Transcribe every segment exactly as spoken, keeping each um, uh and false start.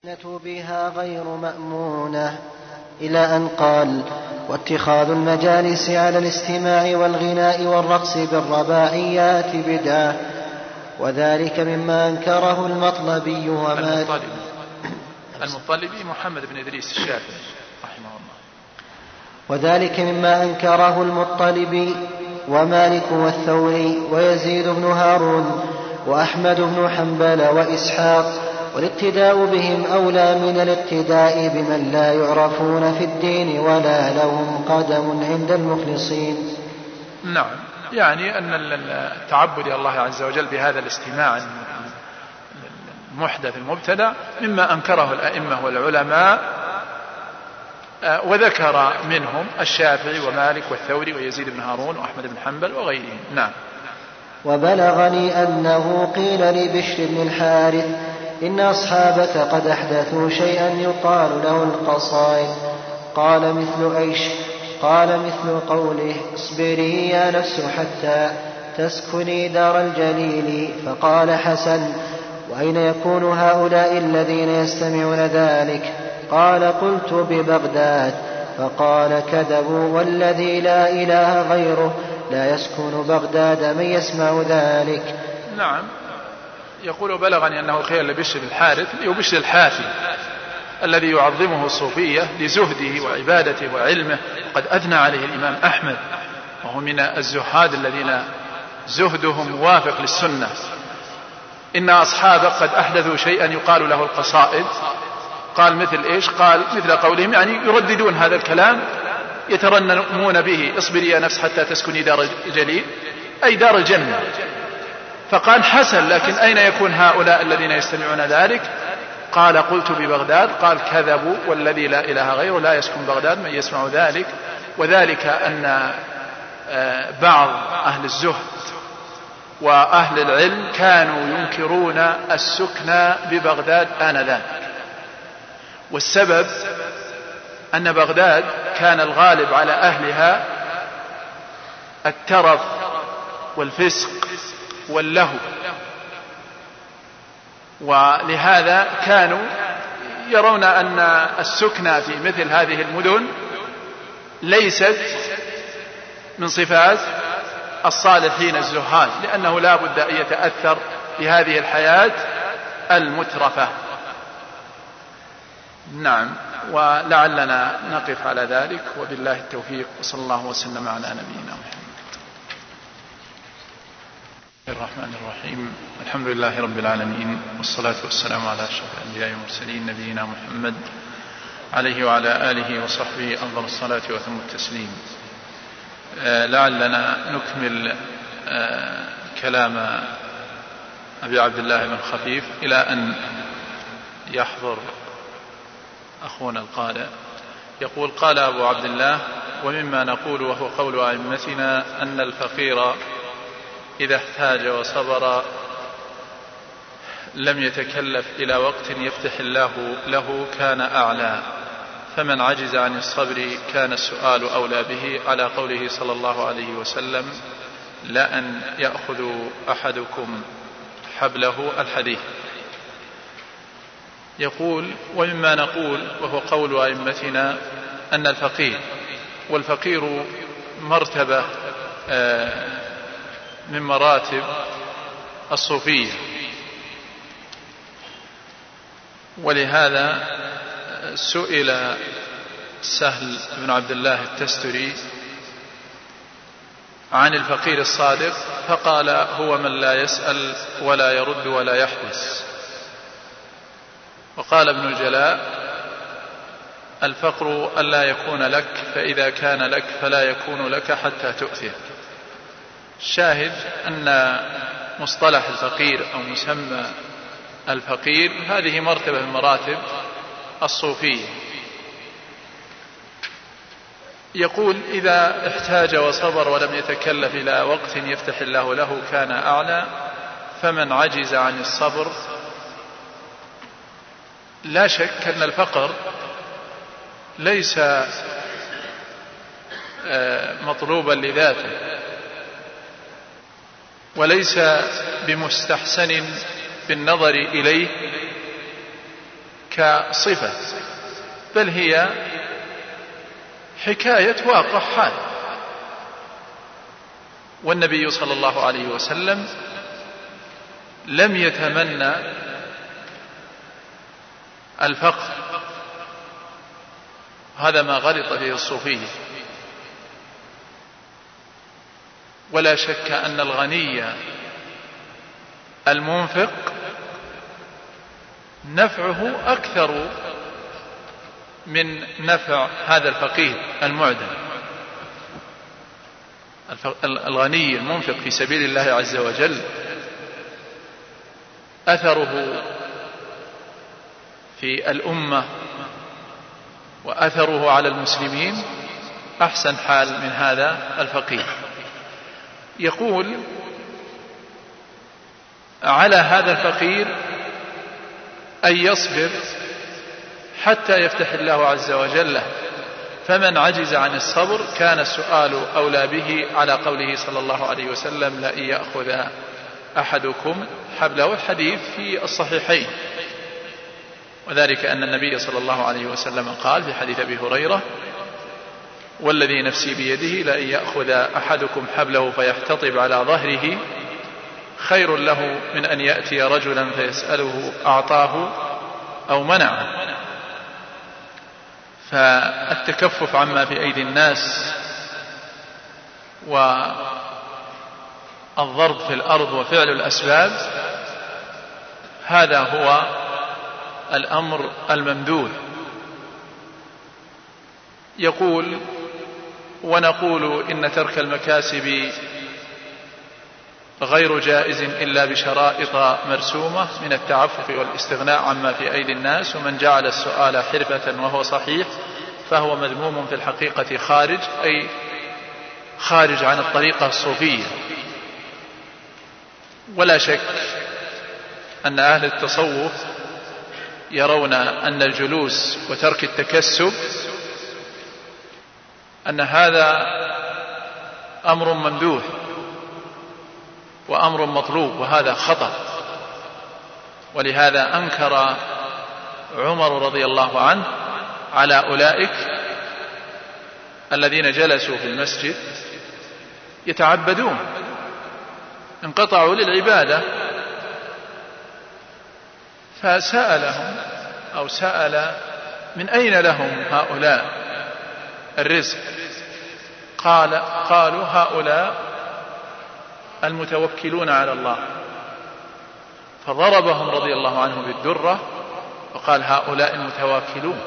بها غير مأمونة، إلى أن قال: واتخاذ المجالس على الاستماع والغناء والرقص بالرباعيات بدعة، وذلك مما أنكره المطلبي وما المطلبي, المطلبي محمد بن إدريس الشافعي رحمه الله. وذلك مما أنكره المطلبي ومالك والثوري ويزيد بن هارون وأحمد بن حنبل وإسحاق، والاقتداء بهم أولى من الاقتداء بمن لا يعرفون في الدين ولا لهم قدم عند المخلصين. نعم، يعني أن التعبد الله عز وجل بهذا الاستماع المحدث المبتدع مما أنكره الأئمة والعلماء، وذكر منهم الشافعي ومالك والثوري ويزيد بن هارون وأحمد بن حنبل وغيرهم. نعم. وبلغني أنه قيل لبشر بن الحارث: إن أصحابك قد أحدثوا شيئا يقال له القصائد. قال: مثل أيش؟ قال: مثل قوله: اصبري يا نفس حتى تسكني دار الجليل. فقال حسن: وأين يكون هؤلاء الذين يستمعون ذلك؟ قال: قلت: ببغداد. فقال: كذبوا، والذي لا إله غيره لا يسكن بغداد من يسمع ذلك. نعم. يقول: بلغني أنه قيل لبشر الحارث، وبشر الحافي الذي يعظمه الصوفية لزهده وعبادته وعلمه، وقد أثنى عليه الإمام أحمد، وهو من الزهاد الذين زهدهم موافق للسنة. إن أصحابك قد أحدثوا شيئا يقال له القصائد. قال: مثل إيش؟ قال: مثل قولهم، يعني يرددون هذا الكلام يترنمون به: اصبري يا نفس حتى تسكني دار الجليل، أي دار الجنة. فقال حسن: لكن أين يكون هؤلاء الذين يستمعون ذلك؟ قال: قلت: ببغداد. قال: كذبوا، والذي لا إله غيره لا يسكن بغداد من يسمع ذلك. وذلك أن بعض أهل الزهد وأهل العلم كانوا ينكرون السكن ببغداد آنذاك، والسبب أن بغداد كان الغالب على أهلها الترف والفسق واللهو، ولهذا كانوا يرون أن السكن في مثل هذه المدن ليست من صفات الصالحين الزهاد، لأنه لا بد أن يتأثر بهذه الحياة المترفة. نعم، ولعلنا نقف على ذلك، وبالله التوفيق، وصلى الله وسلم على نبينا محمد. الرحمن الرحيم. الحمد لله رب العالمين، والصلاة والسلام على أشرف الأنبياء والمرسلين نبينا محمد عليه وعلى آله وصحبه أفضل الصلاة وأتم التسليم. آه لعلنا نكمل آه كلام أبي عبد الله بن خفيف إلى أن يحضر أخونا القارئ. يقول: قال أبو عبد الله: ومما نقول وهو قول أئمتنا أن الفقير إذا احتاج وصبر لم يتكلف إلى وقت يفتح الله له كان أعلى، فمن عجز عن الصبر كان السؤال أولى به، على قوله صلى الله عليه وسلم: لأن يأخذ أحدكم حبله الحديث. يقول: ومما نقول وهو قول أئمتنا أن الفقير، والفقير مرتبة من مراتب الصوفية، ولهذا سئل سهل بن عبد الله التستري عن الفقير الصادق فقال: هو من لا يسأل ولا يرد ولا يحبس. وقال ابن الجلاء: الفقر ألا يكون لك، فإذا كان لك فلا يكون لك حتى تؤثر. الشاهد أن مصطلح الفقير أو مسمى الفقير هذه مرتبة من مراتب الصوفية. يقول: إذا احتاج وصبر ولم يتكلف إلى وقت يفتح الله له كان أعلى، فمن عجز عن الصبر. لا شك أن الفقر ليس مطلوبا لذاته، وليس بمستحسن بالنظر إليه، كصفة، بل هي حكاية واقع حال. والنبي صلى الله عليه وسلم لم يتمنى الفقر، هذا ما غلط به الصوفية. ولا شك أن الغني المنفق نفعه أكثر من نفع هذا الفقير المعدم. الغني المنفق في سبيل الله عز وجل أثره في الأمة وأثره على المسلمين أحسن حال من هذا الفقير. يقول: على هذا الفقير أن يصبر حتى يفتح الله عز وجل له، فمن عجز عن الصبر كان السؤال أولى به، على قوله صلى الله عليه وسلم: لئن يأخذ أحدكم حبله، الحديث في الصحيحين. وذلك أن النبي صلى الله عليه وسلم قال في حديث أبي هريرة: والذي نفسي بيده لئن يأخذ أحدكم حبله فيحتطب على ظهره خير له من أن يأتي رجلا فيسأله أعطاه أو منعه. فالتكفف عما في أيدي الناس والضرب في الأرض وفعل الأسباب هذا هو الأمر الممدوح. يقول: ونقول إن ترك المكاسب غير جائز إلا بشرائط مرسومة من التعفف والاستغناء عما في أيدي الناس، ومن جعل السؤال حرفة وهو صحيح فهو مذموم في الحقيقة خارج، أي خارج عن الطريقة الصوفية. ولا شك أن أهل التصوف يرون أن الجلوس وترك التكسب أن هذا أمر ممدوح وأمر مطلوب، وهذا خطأ. ولهذا أنكر عمر رضي الله عنه على أولئك الذين جلسوا في المسجد يتعبدون، انقطعوا للعبادة، فسألهم أو سأل: من أين لهم هؤلاء الرزق؟ قال قالوا: هؤلاء المتوكلون على الله. فضربهم رضي الله عنه بالدرة وقال: هؤلاء المتواكلون.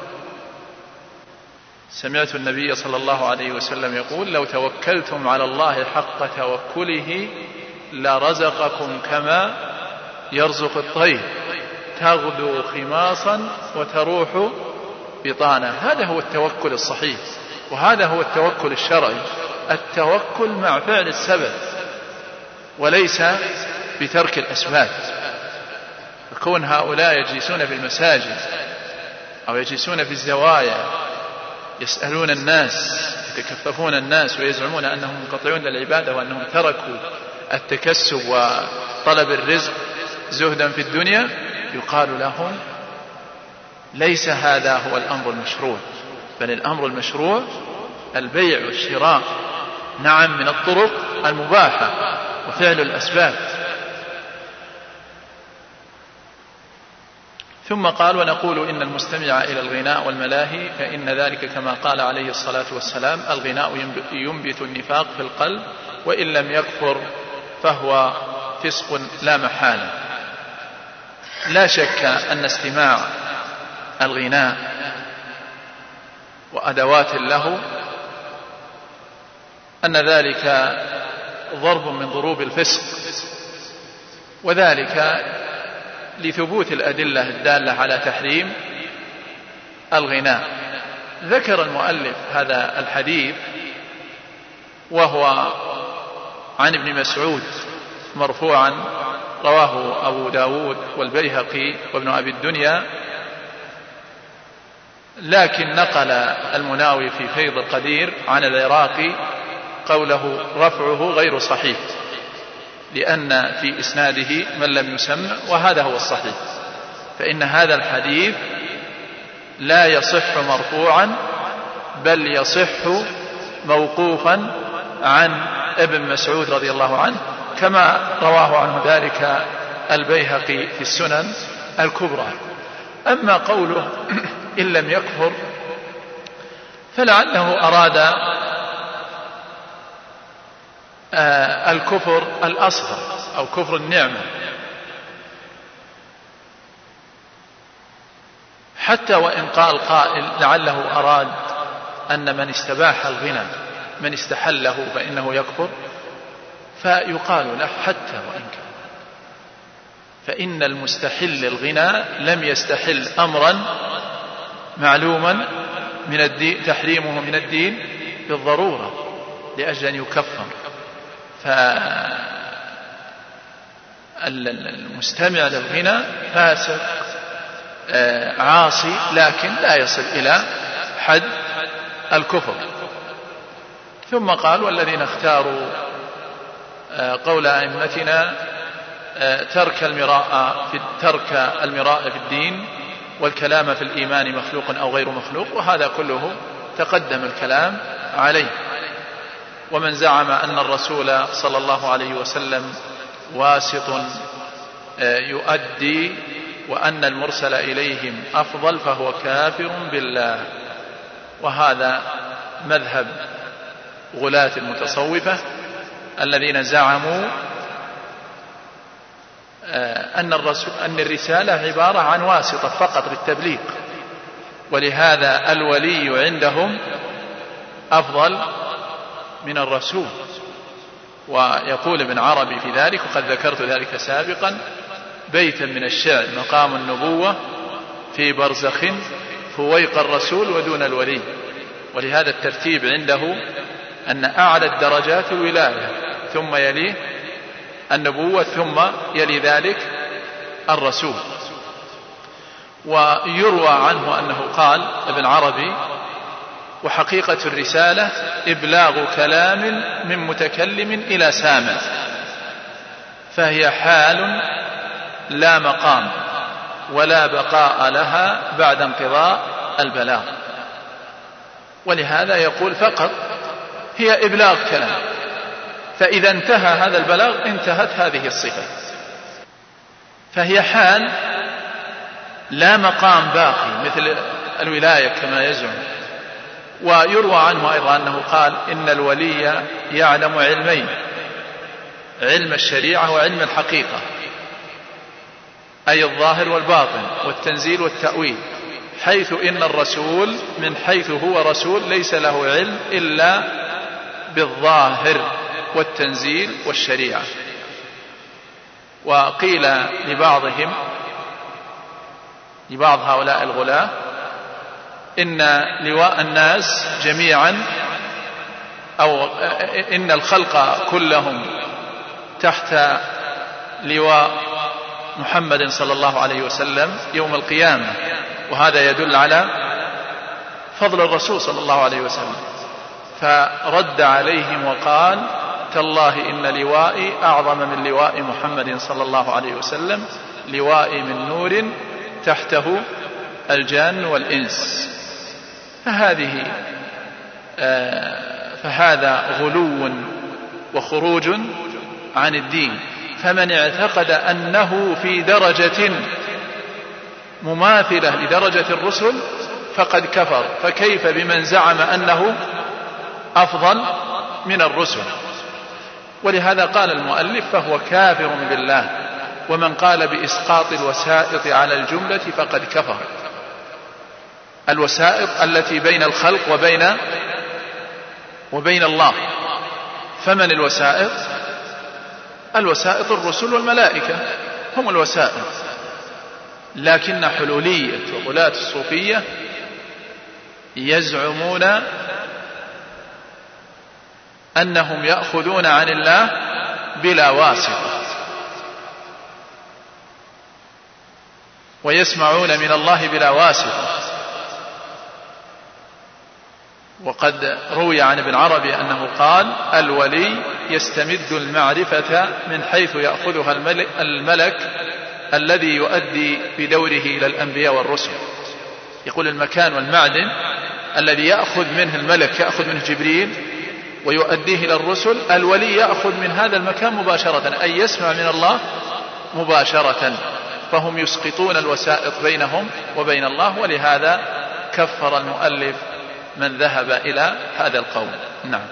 سمعت النبي صلى الله عليه وسلم يقول: لو توكلتم على الله حق توكله لرزقكم كما يرزق الطير تغدو خماصا وتروح بطانا. هذا هو التوكل الصحيح، وهذا هو التوكل الشرعي، التوكل مع فعل السبب وليس بترك الأسباب. فكون هؤلاء يجلسون في المساجد أو يجلسون في الزوايا يسألون الناس، يتكففون الناس ويزعمون أنهم منقطعون للعبادة وأنهم تركوا التكسب وطلب الرزق زهدا في الدنيا، يقال لهم: ليس هذا هو الأمر المشروع، بل الأمر المشروع البيع والشراء، نعم، من الطرق المباحة وفعل الأسباب. ثم قال: ونقول إن المستمع إلى الغناء والملاهي فإن ذلك كما قال عليه الصلاة والسلام: الغناء ينبت النفاق في القلب، وإن لم يكفر فهو فسق لا محالة. لا شك أن استماع الغناء وأدوات له أن ذلك ضرب من ضروب الفسق، وذلك لثبوت الأدلة الدالة على تحريم الغناء. ذكر المؤلف هذا الحديث وهو عن ابن مسعود مرفوعا، رواه أبو داود والبيهقي وابن أبي الدنيا، لكن نقل المناوي في فيض القدير عن العراقي قوله رفعه غير صحيح، لأن في إسناده من لم يسمع، وهذا هو الصحيح. فإن هذا الحديث لا يصح مرفوعا بل يصح موقوفا عن ابن مسعود رضي الله عنه، كما رواه عنه ذلك البيهقي في السنن الكبرى. أما قوله إن لم يكفر فلعله أراد الكفر الأصغر أو كفر النعمة، حتى وإن قال قائل لعله أراد أن من استباح الغنى من استحله فإنه يكفر، فيقال له حتى وإن كان، فإن المستحل الغنى لم يستحل أمرا معلوما من الدين تحريمه من الدين بالضرورة لأجل أن يكفر. فالمستمع للغنى فاسق عاصي لكن لا يصل إلى حد الكفر. ثم قال والذين اختاروا قول أئمتنا ترك المراء في ترك المراء في الدين والكلام في الإيمان مخلوق أو غير مخلوق، وهذا كله تقدم الكلام عليه. ومن زعم أن الرسول صلى الله عليه وسلم واسط يؤدي وأن المرسل إليهم أفضل فهو كافر بالله، وهذا مذهب غلاة المتصوفة الذين زعموا أن, الرسول أن الرسالة عبارة عن واسطة فقط للتبليغ، ولهذا الولي عندهم أفضل من الرسول. ويقول ابن عربي في ذلك، وقد ذكرت ذلك سابقا، بيتا من الشعر: مقام النبوة في برزخ فويق الرسول ودون الولي. ولهذا الترتيب عنده أن أعلى الدرجات الولاية، ثم يليه النبوة، ثم يلي ذلك الرسول. ويروى عنه أنه قال ابن عربي: وحقيقة الرسالة إبلاغ كلام من متكلم إلى سامع، فهي حال لا مقام ولا بقاء لها بعد انقضاء البلاغ. ولهذا يقول فقط هي إبلاغ كلام، فإذا انتهى هذا البلاغ انتهت هذه الصفة، فهي حال لا مقام باقي مثل الولاية كما يزعم. ويروى عنه أيضا أنه قال: إن الولي يعلم علمين، علم الشريعة وعلم الحقيقة، أي الظاهر والباطن والتنزيل والتأويل، حيث إن الرسول من حيث هو رسول ليس له علم إلا بالظاهر والتنزيل والشريعة. وقيل لبعضهم لبعض هؤلاء الغلاة إن لواء الناس جميعا أو إن الخلق كلهم تحت لواء محمد صلى الله عليه وسلم يوم القيامة، وهذا يدل على فضل الرسول صلى الله عليه وسلم. فرد عليهم وقال: تالله إن لوائي أعظم من لواء محمد صلى الله عليه وسلم، لوائي من نور تحته الجان والإنس. فهذه آه فهذا غلو وخروج عن الدين. فمن اعتقد أنه في درجة مماثلة لدرجة الرسل فقد كفر، فكيف بمن زعم أنه أفضل من الرسل؟ ولهذا قال المؤلف: فهو كافر بالله. ومن قال بإسقاط الوسائط على الجملة فقد كفر. الوسائط التي بين الخلق وبين وبين الله. فمن الوسائط؟ الوسائط الرسل والملائكة هم الوسائط. لكن حلولية وغلاة الصوفية يزعمون أنهم يأخذون عن الله بلا واسطة، ويسمعون من الله بلا واسطة. وقد روي عن ابن عربي أنه قال: الولي يستمد المعرفة من حيث يأخذها الملك الذي يؤدي بدوره إلى الأنبياء والرسل. يقول المكان والمعدن الذي يأخذ منه الملك، يأخذ منه جبريل ويؤديه إلى الرسل، الولي يأخذ من هذا المكان مباشرة، أي يسمع من الله مباشرة، فهم يسقطون الوسائط بينهم وبين الله. ولهذا كفر المؤلف من ذهب إلى هذا القول. نعم.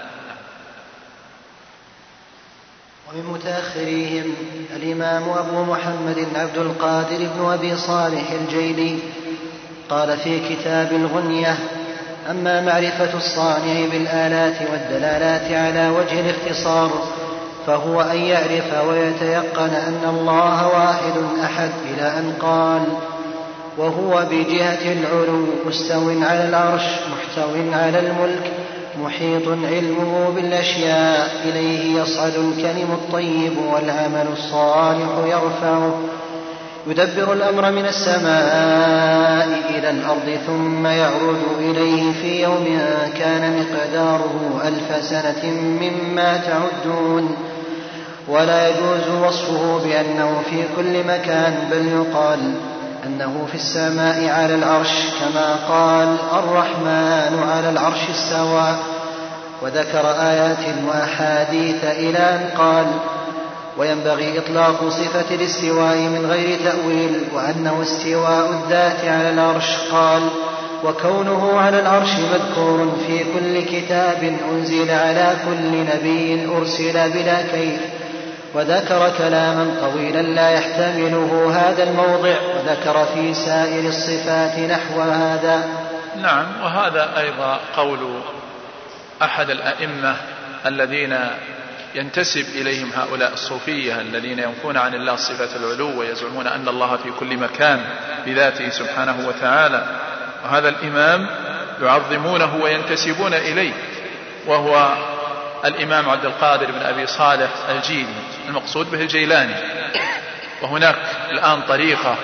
ومن متأخريهم الإمام أبو محمد عبد القادر بن أبي صالح الجيلي قال في كتاب الغنية: أما معرفة الصانع بالآلات والدلالات على وجه الاختصار فهو أن يعرف ويتيقن أن الله واحد أحد، إلى أن قال: وهو بجهة العلو مستو على العرش محتو على الملك محيط علمه بالأشياء، إليه يصعد الكلم الطيب والعمل الصالح يرفعه، يدبر الأمر من السماء إلى الأرض ثم يعرج إليه في يوم كان مقداره ألف سنة مما تعدون. ولا يجوز وصفه بأنه في كل مكان، بل يقال أنه في السماء على العرش، كما قال: الرحمن على العرش استوى. وذكر آيات وأحاديث إلى أن قال: وينبغي إطلاق صفة الاستواء من غير تأويل، وأنه استواء الذات على العرش. قال: وكونه على العرش مذكور في كل كتاب أنزل على كل نبي أرسل بلا كيف. وذكر كلاما طويلا لا يحتمله هذا الموضع، وذكر في سائر الصفات نحو هذا. نعم. وهذا أيضا قول أحد الأئمة الذين ينتسب إليهم هؤلاء الصوفية الذين ينفون عن الله صفة العلو ويزعمون أن الله في كل مكان بذاته سبحانه وتعالى، وهذا الإمام يعظمونه وينتسبون إليه، وهو الإمام عبد القادر بن أبي صالح الجيلي، المقصود به الجيلاني. وهناك الآن طريقة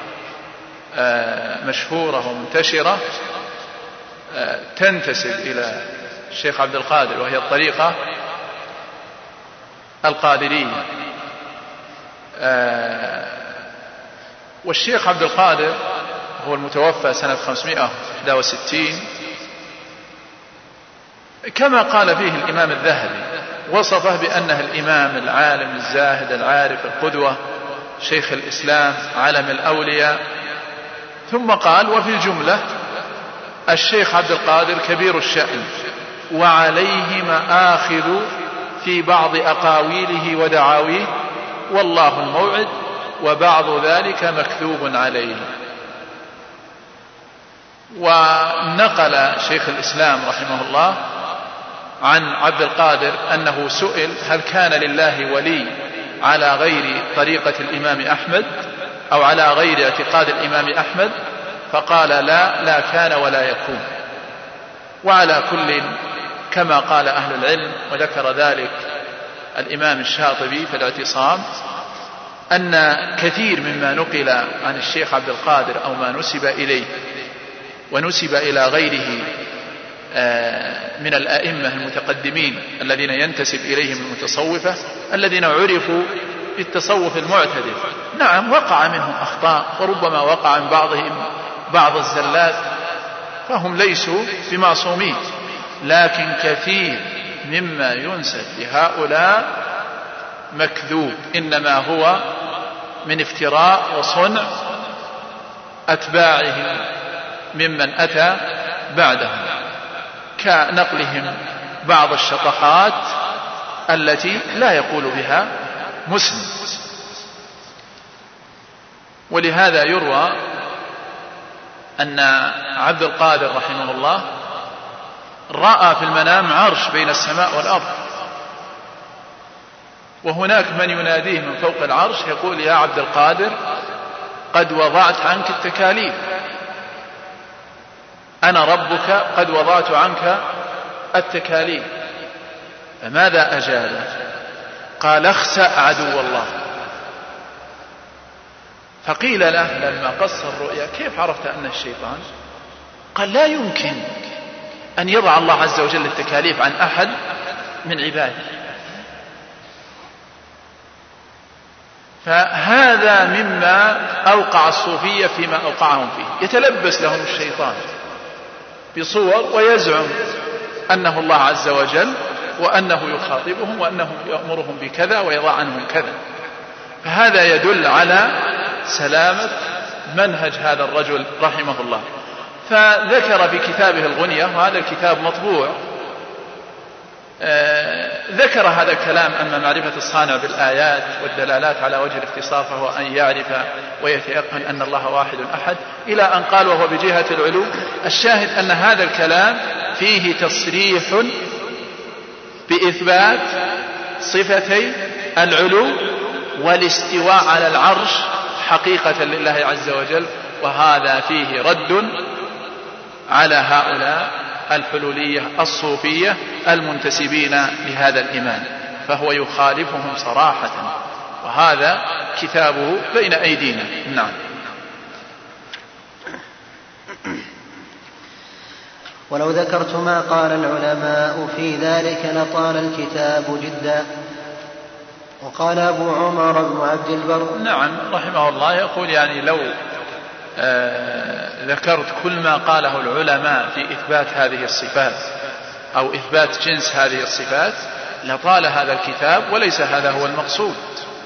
مشهورة ومنتشرة تنتسب إلى الشيخ عبد القادر، وهي الطريقة القادرية. والشيخ عبد القادر هو المتوفى سنة خمسمائة وواحد وستين، كما قال فيه الإمام الذهبي، وصفه بأنه الإمام العالم الزاهد العارف القدوة شيخ الإسلام علم الأولياء. ثم قال: وفي الجملة الشيخ عبد القادر كبير الشأن، وعليه مآخذ في بعض أقاويله ودعاويه، والله الموعد، وبعض ذلك مكذوب عليه. ونقل شيخ الإسلام رحمه الله عن عبد القادر أنه سئل: هل كان لله ولي على غير طريقة الإمام أحمد أو على غير اعتقاد الإمام أحمد؟ فقال: لا لا كان ولا يكون. وعلى كل كما قال أهل العلم، وذكر ذلك الإمام الشاطبي في الاعتصام، أن كثير مما نقل عن الشيخ عبد القادر أو ما نسب إليه ونسب إلى غيره من الأئمة المتقدمين الذين ينتسب إليهم المتصوفة الذين عرفوا بالتصوف المعتدل، نعم وقع منهم أخطاء، وربما وقع من بعضهم بعض الزلات، فهم ليسوا بمعصومين، لكن كثير مما ينسب لهؤلاء مكذوب، إنما هو من افتراء وصنع أتباعهم ممن أتى بعدهم، كنقلهم بعض الشطحات التي لا يقول بها مسلم. ولهذا يروى أن عبد القادر رحمه الله رأى في المنام عرش بين السماء والأرض، وهناك من يناديه من فوق العرش يقول: يا عبد القادر قد وضعت عنك التكاليف، أنا ربك قد وضعت عنك التكاليف. فماذا أجاب؟ قال: اخسأ عدو الله. فقيل له لما قص الرؤيا: كيف عرفت أن الشيطان؟ قال: لا يمكن أن يضع الله عز وجل التكاليف عن أحد من عباده. فهذا مما أوقع الصوفية فيما أوقعهم فيه، يتلبس لهم الشيطان بصور ويزعم أنه الله عز وجل وأنه يخاطبهم وأنه يأمرهم بكذا ويضع عنهم كذا. فهذا يدل على سلامة منهج هذا الرجل رحمه الله. فذكر في كتابه الغنية، وهذا الكتاب مطبوع، آه ذكر هذا الكلام أن معرفة الصانع بالآيات والدلالات على وجه الاختصاص هو أن يعرف ويتيقن أن الله واحد أحد، إلى أن قال وهو بجهة العلو. الشاهد أن هذا الكلام فيه تصريح بإثبات صفتي العلو والاستواء على العرش حقيقة لله عز وجل، وهذا فيه رد على هؤلاء الحلولية الصوفية المنتسبين لهذا الإيمان، فهو يخالفهم صراحة، وهذا كتابه بين أيدينا. نعم. ولو ذكرت ما قال العلماء في ذلك لطال الكتاب جدا. وقال أبو عمر بن عبد البر نعم رحمه الله يقول يعني لو آه ذكرت كل ما قاله العلماء في إثبات هذه الصفات أو إثبات جنس هذه الصفات لطال هذا الكتاب، وليس هذا هو المقصود،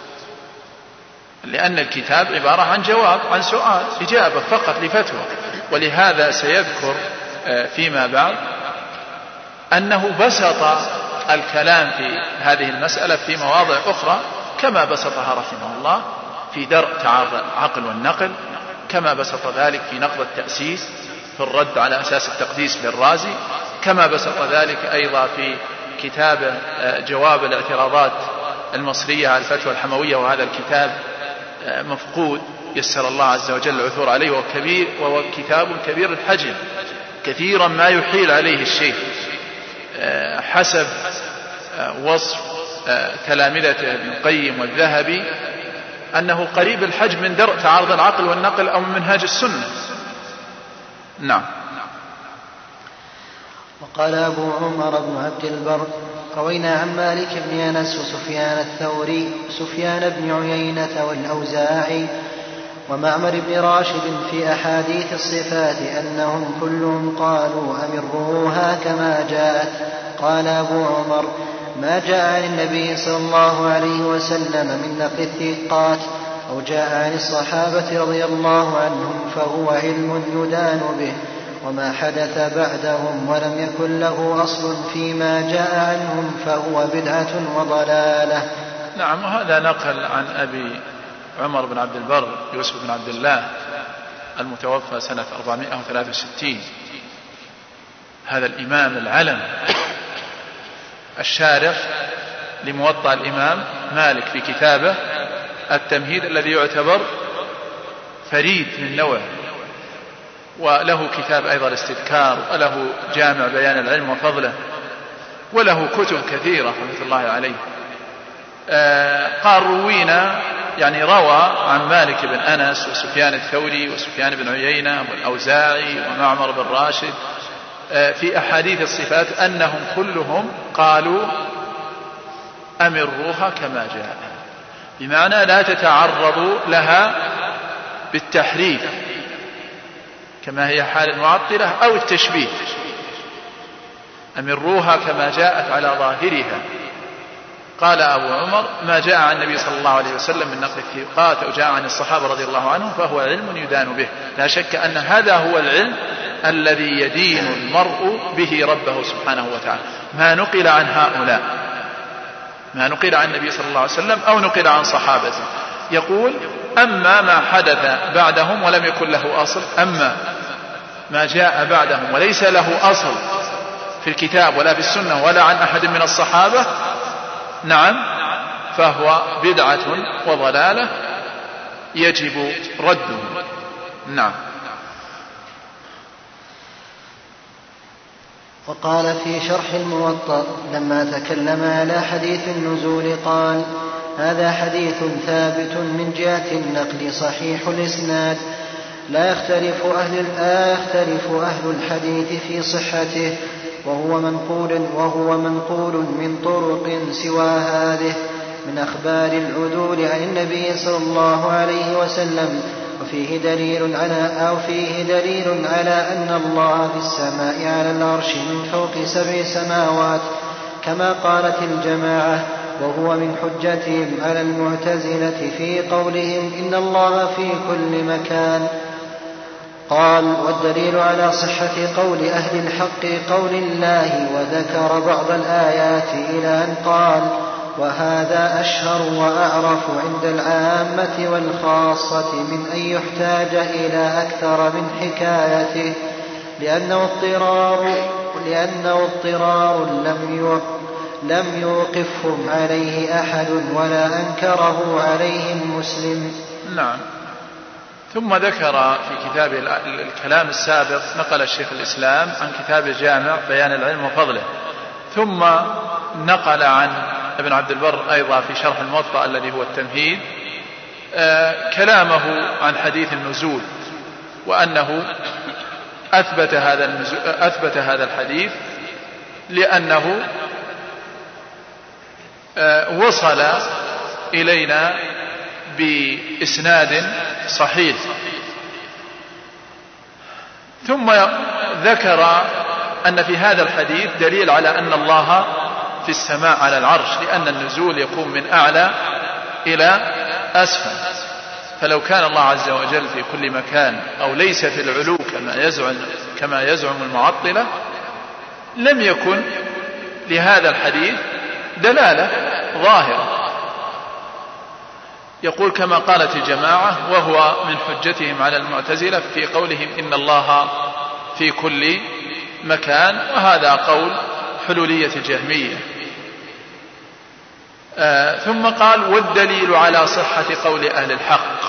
لأن الكتاب عبارة عن جواب عن سؤال، إجابة فقط لفتوى. ولهذا سيذكر آه فيما بعد أنه بسط الكلام في هذه المسألة في مواضع أخرى كما بسطها رحمه الله في درء تعارض العقل والنقل، كما بسط ذلك في نقض التأسيس في الرد على أساس التقديس للرازي، كما بسط ذلك أيضا في كتاب جواب الاعتراضات المصرية على الفتوى الحموية، وهذا الكتاب مفقود يسر الله عز وجل العثور عليه، وكبير وهو كتاب كبير الحجم كثيرا ما يحيل عليه الشيء حسب وصف تلامذته ابن القيم والذهبي أنه قريب الحجم من درء تعارض العقل والنقل أو من منهاج السنة. نعم. وقال أبو عمر بن عبد البر روينا عن مالك بن أنس وسفيان الثوري سفيان بن عيينة والأوزاعي ومعمر بن راشد في أحاديث الصفات أنهم كلهم قالوا أمروها كما جاءت. قال أبو عمر ما جاء عن النبي صلى الله عليه وسلم من نقل الثقات أو جاء عن الصحابة رضي الله عنهم فهو علم يدان به، وما حدث بعدهم ولم يكن له أصل فيما جاء عنهم فهو بدعة وضلالة. نعم. وهذا نقل عن أبي عمر بن عبد البر يوسف بن عبد الله المتوفى سنة أربعمائة وثلاثة وستين، هذا الإمام العلم الشارح لموطأ الإمام مالك في كتابه التمهيد الذي يعتبر فريد من نوعه، وله كتاب أيضا الاستذكار، وله جامع بيان العلم وفضله، وله كتب كثيرة رحمة الله عليه. آه قال روينا يعني روى عن مالك بن أنس وسفيان الثوري وسفيان بن عيينة والأوزاعي ومعمر بن راشد آه في أحاديث الصفات أنهم كلهم قالوا أمروها كما جاء، بمعنى لا تتعرضوا لها بالتحريف كما هي حال المعطلة أو التشبيه، أمروها كما جاءت على ظاهرها. قال أبو عمر ما جاء عن النبي صلى الله عليه وسلم من نقل الثقات أو جاء عن الصحابة رضي الله عنهم فهو علم يدان به. لا شك أن هذا هو العلم الذي يدين المرء به ربه سبحانه وتعالى، ما نقل عن هؤلاء، ما نقل عن النبي صلى الله عليه وسلم أو نقل عن صحابته. يقول أما ما حدث بعدهم ولم يكن له أصل، أما ما جاء بعدهم وليس له أصل في الكتاب ولا في السنة ولا عن أحد من الصحابة، نعم، فهو بدعة وضلالة يجب رده. نعم. وقال في شرح الموطأ لما تكلم على حديث النزول قال هذا حديث ثابت من جهة النقل صحيح الإسناد، لا يختلف أهل, لا يختلف أهل الحديث في صحته، وهو منقول, وهو منقول من طرق سوى هذه من أخبار العدول عن النبي صلى الله عليه وسلم، وفيه دليل على أو فيه دليل على أن الله في السماء على العرش من فوق سبع سماوات كما قالت الجماعة، وهو من حجتهم على المعتزلة في قولهم إن الله في كل مكان. قال: والدليل على صحة قول أهل الحق قول الله، وذكر بعض الآيات إلى أن قال: وهذا أشهر وأعرف عند العامة والخاصة من أن يحتاج إلى أكثر من حكايته، لأنه اضطرار, لأنه اضطرار لم لم يوقفهم عليه أحد ولا أنكره عليهم مسلم. نعم. ثم ذكر في كتاب الكلام السابق نقل الشيخ الإسلام عن كتاب الجامع بيان العلم وفضله، ثم نقل عن ابن عبد البر أيضا في شرح الموطأ الذي هو التمهيد آه كلامه عن حديث النزول، وأنه أثبت هذا, أثبت هذا الحديث لأنه آه وصل إلينا بإسناد صحيح. ثم ذكر أن في هذا الحديث دليل على أن الله في السماء على العرش، لأن النزول يكون من أعلى إلى أسفل، فلو كان الله عز وجل في كل مكان أو ليس في العلو كما يزعم, كما يزعم المعطلة لم يكن لهذا الحديث دلالة ظاهرة. يقول كما قالت الجماعة، وهو من حجتهم على المعتزلة في قولهم إن الله في كل مكان، وهذا قول حلولية الجهمية. آه ثم قال: والدليل على صحة قول أهل الحق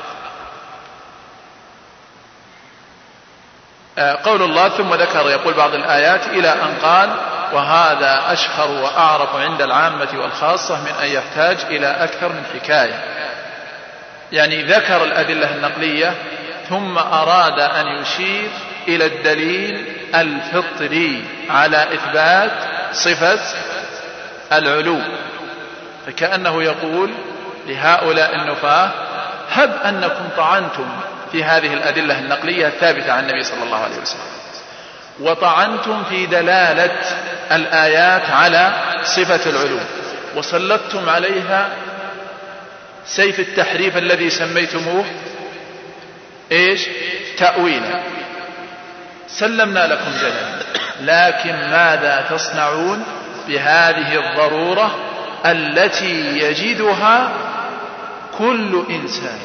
آه قول الله. ثم ذكر يقول بعض الآيات إلى أن قال: وهذا أشهر وأعرف عند العامة والخاصة من أن يحتاج إلى أكثر من حكاية، يعني ذكر الأدلة النقلية ثم أراد أن يشير إلى الدليل الفطري على إثبات صفة العلو، فكأنه يقول لهؤلاء النفاة: هب أنكم طعنتم في هذه الأدلة النقلية الثابتة عن النبي صلى الله عليه وسلم، وطعنتم في دلالة الآيات على صفة العلو، وسلطتم عليها سيف التحريف الذي سميتموه إيش؟ تأويلا، سلمنا لكم جدلا، لكن ماذا تصنعون بهذه الضرورة التي يجدها كل إنسان،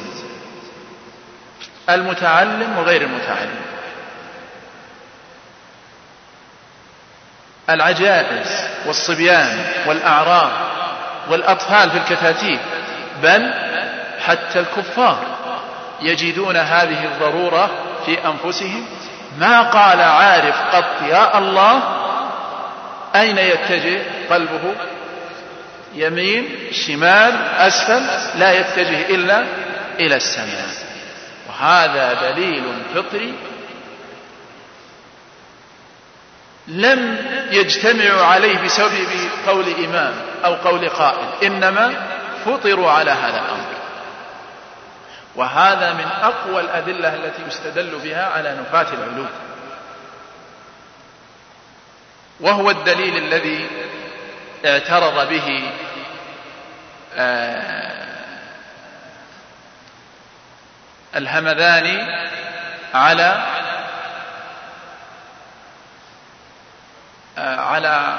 المتعلم وغير المتعلم، العجائز والصبيان والأعراب والأطفال في الكتاتيب، بل حتى الكفار يجدون هذه الضرورة في أنفسهم. ما قال عارف قط يا الله، أين يتجه قلبه؟ يمين شمال أسفل، لا يتجه إلا إلى السماء. وهذا دليل فطري لم يجتمعوا عليه بسبب قول إمام أو قول قائل، إنما فطروا على هذا الأمر. وهذا من أقوى الأدلة التي يستدل بها على نفاة العلو، وهو الدليل الذي اعترض به آه الهمذاني على آه على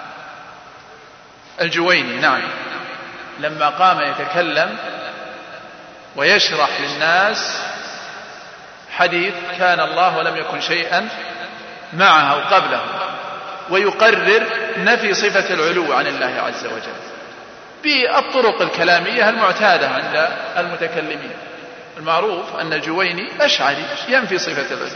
الجويني، نعم، لما قام يتكلم ويشرح للناس حديث كان الله ولم يكن شيئا معه قبله، ويقرر نفي صفة العلو عن الله عز وجل بالطرق الكلامية المعتادة عند المتكلمين. المعروف أن الجويني أشعري ينفي صفة العلو،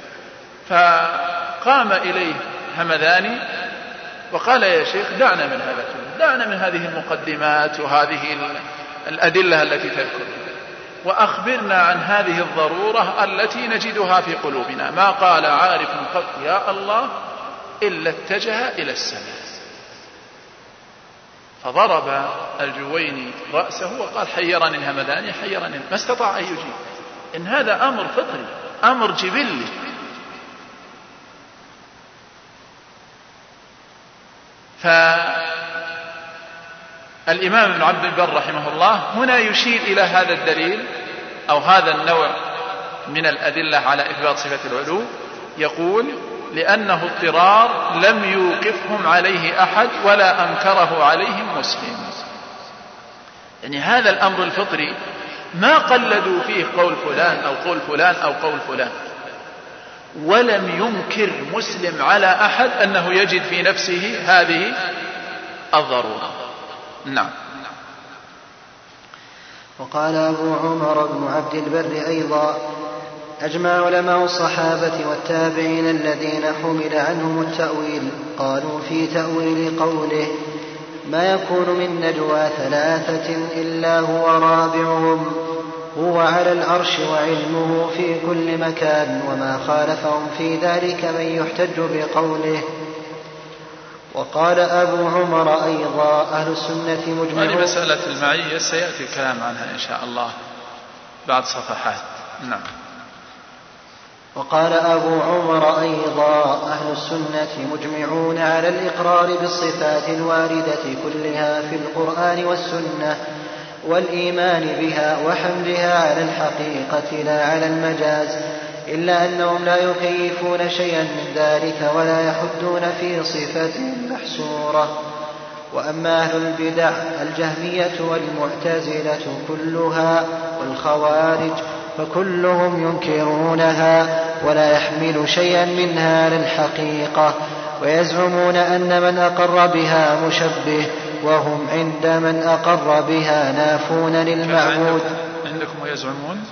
فقام إليه همذاني وقال: يا شيخ دعنا من هذا كله، دعنا من هذه المقدمات وهذه الأدلة التي تذكرها، وأخبرنا عن هذه الضرورة التي نجدها في قلوبنا. ما قال عارف قط يا الله إلا اتجه إلى السماء. فضرب الجويني رأسه وقال حيرني الهمداني حيرني، ما استطاع أن يجيب. إن هذا أمر فطري، أمر جبلي. فالإمام ابن عبد البر رحمه الله هنا يشير إلى هذا الدليل أو هذا النوع من الأدلة على إثبات صفة العلو، يقول لأنه اضطرار لم يوقفهم عليه أحد ولا أنكره عليهم مسلم. يعني هذا الأمر الفطري ما قلدوا فيه قول فلان أو قول فلان أو قول فلان، ولم ينكر مسلم على أحد أنه يجد في نفسه هذه الضرورة. نعم. وقال أبو عمر بن عبد البر أيضا: أجمع علماء الصحابة والتابعين الذين حمل عنهم التأويل قالوا في تأويل قوله: ما يكون من نجوى ثلاثة إلا هو رابعهم، هو على العرش وعلمه في كل مكان، وما خالفهم في ذلك من يحتج بقوله. وقال أبو عمر أيضا: أهل السنة مجمعون. هذه مسألة المعية سيأتي الكلام عنها إن شاء الله بعد صفحات. نعم. وقال أبو عمر أيضا: أهل السنة مجمعون على الإقرار بالصفات الواردة كلها في القرآن والسنة والإيمان بها وحملها على الحقيقة لا على المجاز، إلا أنهم لا يكيفون شيئا من ذلك ولا يحدون في صفة محصورة. وأما أهل البدع الجهمية والمعتزلة كلها والخوارج فكلهم ينكرونها ولا يحمل شيئا منها على الحقيقة، ويزعمون أن من أقر بها مشبه، وهم عند من أقر بها نافون للمعبود. عندكم ويزعمون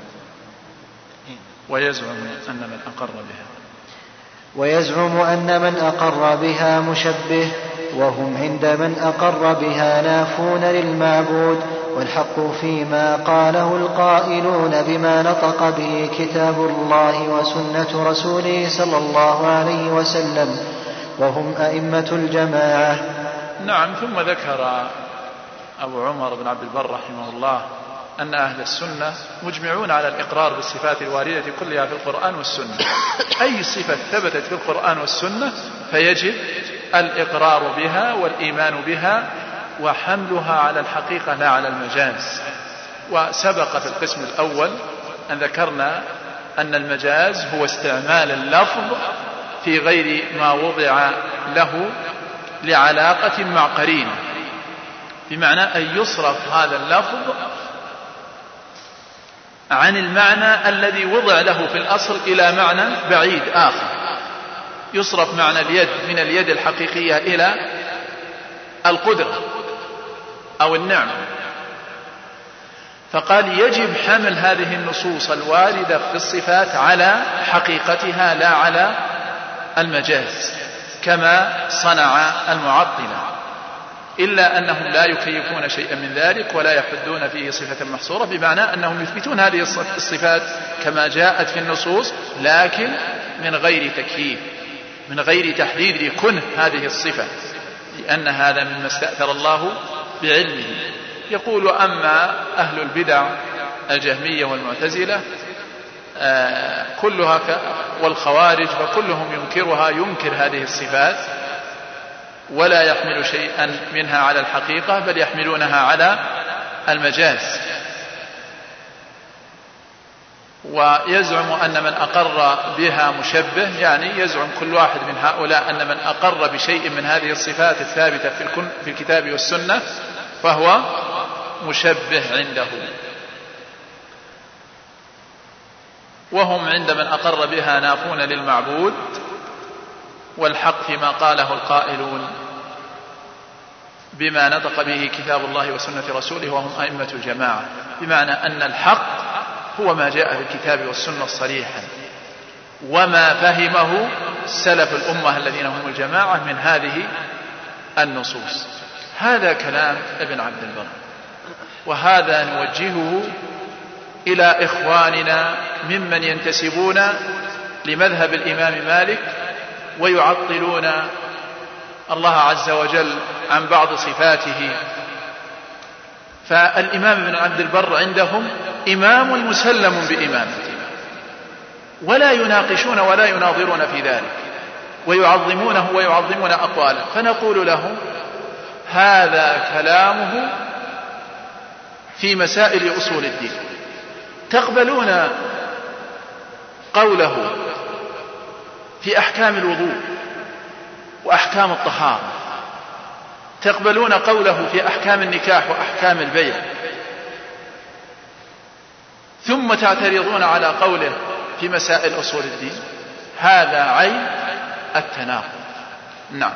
ويزعم أن من أقر بها ويزعم أن من أقر بها مشبه، وهم عند من أقر بها نافون للمعبود. والحق فيما قاله القائلون بما نطق به كتاب الله وسنة رسوله صلى الله عليه وسلم، وهم أئمة الجماعة. نعم. ثم ذكر أبو عمر بن عبد البر رحمه الله أن أهل السنة مجمعون على الإقرار بالصفات الواردة كلها في القرآن والسنة. أي صفة ثبتت في القرآن والسنة فيجب الإقرار بها والإيمان بها وحملها على الحقيقة لا على المجاز. وسبق في القسم الأول أن ذكرنا أن المجاز هو استعمال اللفظ في غير ما وضع له لعلاقة مع قرينة، بمعنى أن يصرف هذا اللفظ عن المعنى الذي وضع له في الأصل إلى معنى بعيد آخر. يصرف معنى اليد من اليد الحقيقية إلى القدرة أو النعمة. فقال يجب حمل هذه النصوص الواردة في الصفات على حقيقتها لا على المجاز كما صنع المعطلة، إلا أنهم لا يكيفون شيئا من ذلك ولا يحدون فيه صفة محصورة، بمعنى أنهم يثبتون هذه الصفات كما جاءت في النصوص لكن من غير تكييف، من غير تحديد لكنه هذه الصفة، لأن هذا مما استأثر الله بعلمه. يقول أما أهل البدع الجهمية والمعتزلة آه كلها والخوارج فكلهم ينكرها، ينكر هذه الصفات ولا يحمل شيئا منها على الحقيقة بل يحملونها على المجاز. ويزعم أن من أقر بها مشبه، يعني يزعم كل واحد من هؤلاء أن من أقر بشيء من هذه الصفات الثابتة في الكتاب والسنة فهو مشبه عنده. وهم عند من أقر بها نافون للمعبود، والحق فيما قاله القائلون بما نطق به كتاب الله وسنة رسوله وهم أئمة الجماعة، بمعنى أن الحق هو ما جاء في الكتاب والسنة صريحا وما فهمه سلف الأمة الذين هم الجماعة من هذه النصوص. هذا كلام ابن عبد البر، وهذا نوجهه إلى إخواننا ممن ينتسبون لمذهب الإمام مالك ويعطلون الله عز وجل عن بعض صفاته. فالإمام ابن عبد البر عندهم إمام مسلم بإمامته، ولا يناقشون ولا يناظرون في ذلك، ويعظمونه ويعظمون أقواله. فنقول له هذا كلامه في مسائل أصول الدين، تقبلون قوله في أحكام الوضوء وأحكام الطهارة، تقبلون قوله في أحكام النكاح وأحكام البيع، ثم تعترضون على قوله في مسائل أصول الدين؟ هذا عين التناقض. نعم.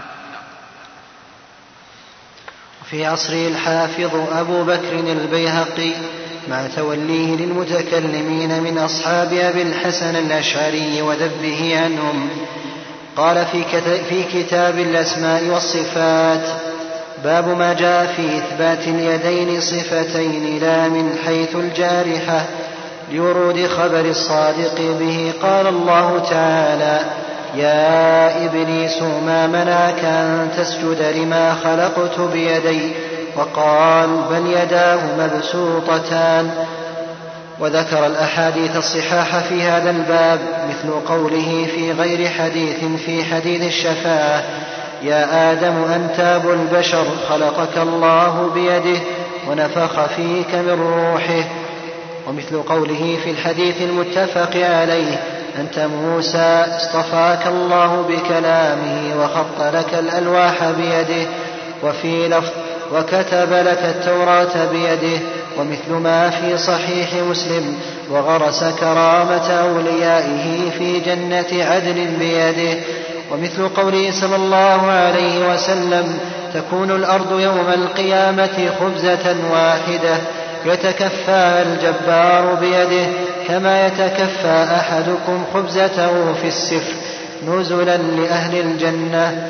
في عصره الحافظ أبو بكر البيهقي مع توليه للمتكلمين من أصحاب أبي الحسن الأشعري وذبه عنهم، قال في كتاب الأسماء والصفات: باب ما جاء في إثبات اليدين صفتين لا من حيث الجارحة لورود خبر الصادق به. قال الله تعالى: يا إبليس ما منعك أن تسجد لما خلقت بيدي؟ وقال: بل يداه مبسوطتان. وذكر الأحاديث الصحاح في هذا الباب، مثل قوله في غير حديث في حديث الشفاعة: يا آدم أنت أبو البشر، خلقك الله بيده ونفخ فيك من روحه. ومثل قوله في الحديث المتفق عليه: أنت موسى اصطفاك الله بكلامه وخط لك الألواح بيده. وفي لفظ: وكتب لك التوراة بيده. ومثل ما في صحيح مسلم: وغرس كرامة أوليائه في جنة عدن بيده. ومثل قوله صلى الله عليه وسلم: تكون الأرض يوم القيامة خبزة واحدة يتكفى الجبار بيده كما يتكفى أحدكم خبزته في السفر نزلا لأهل الجنة.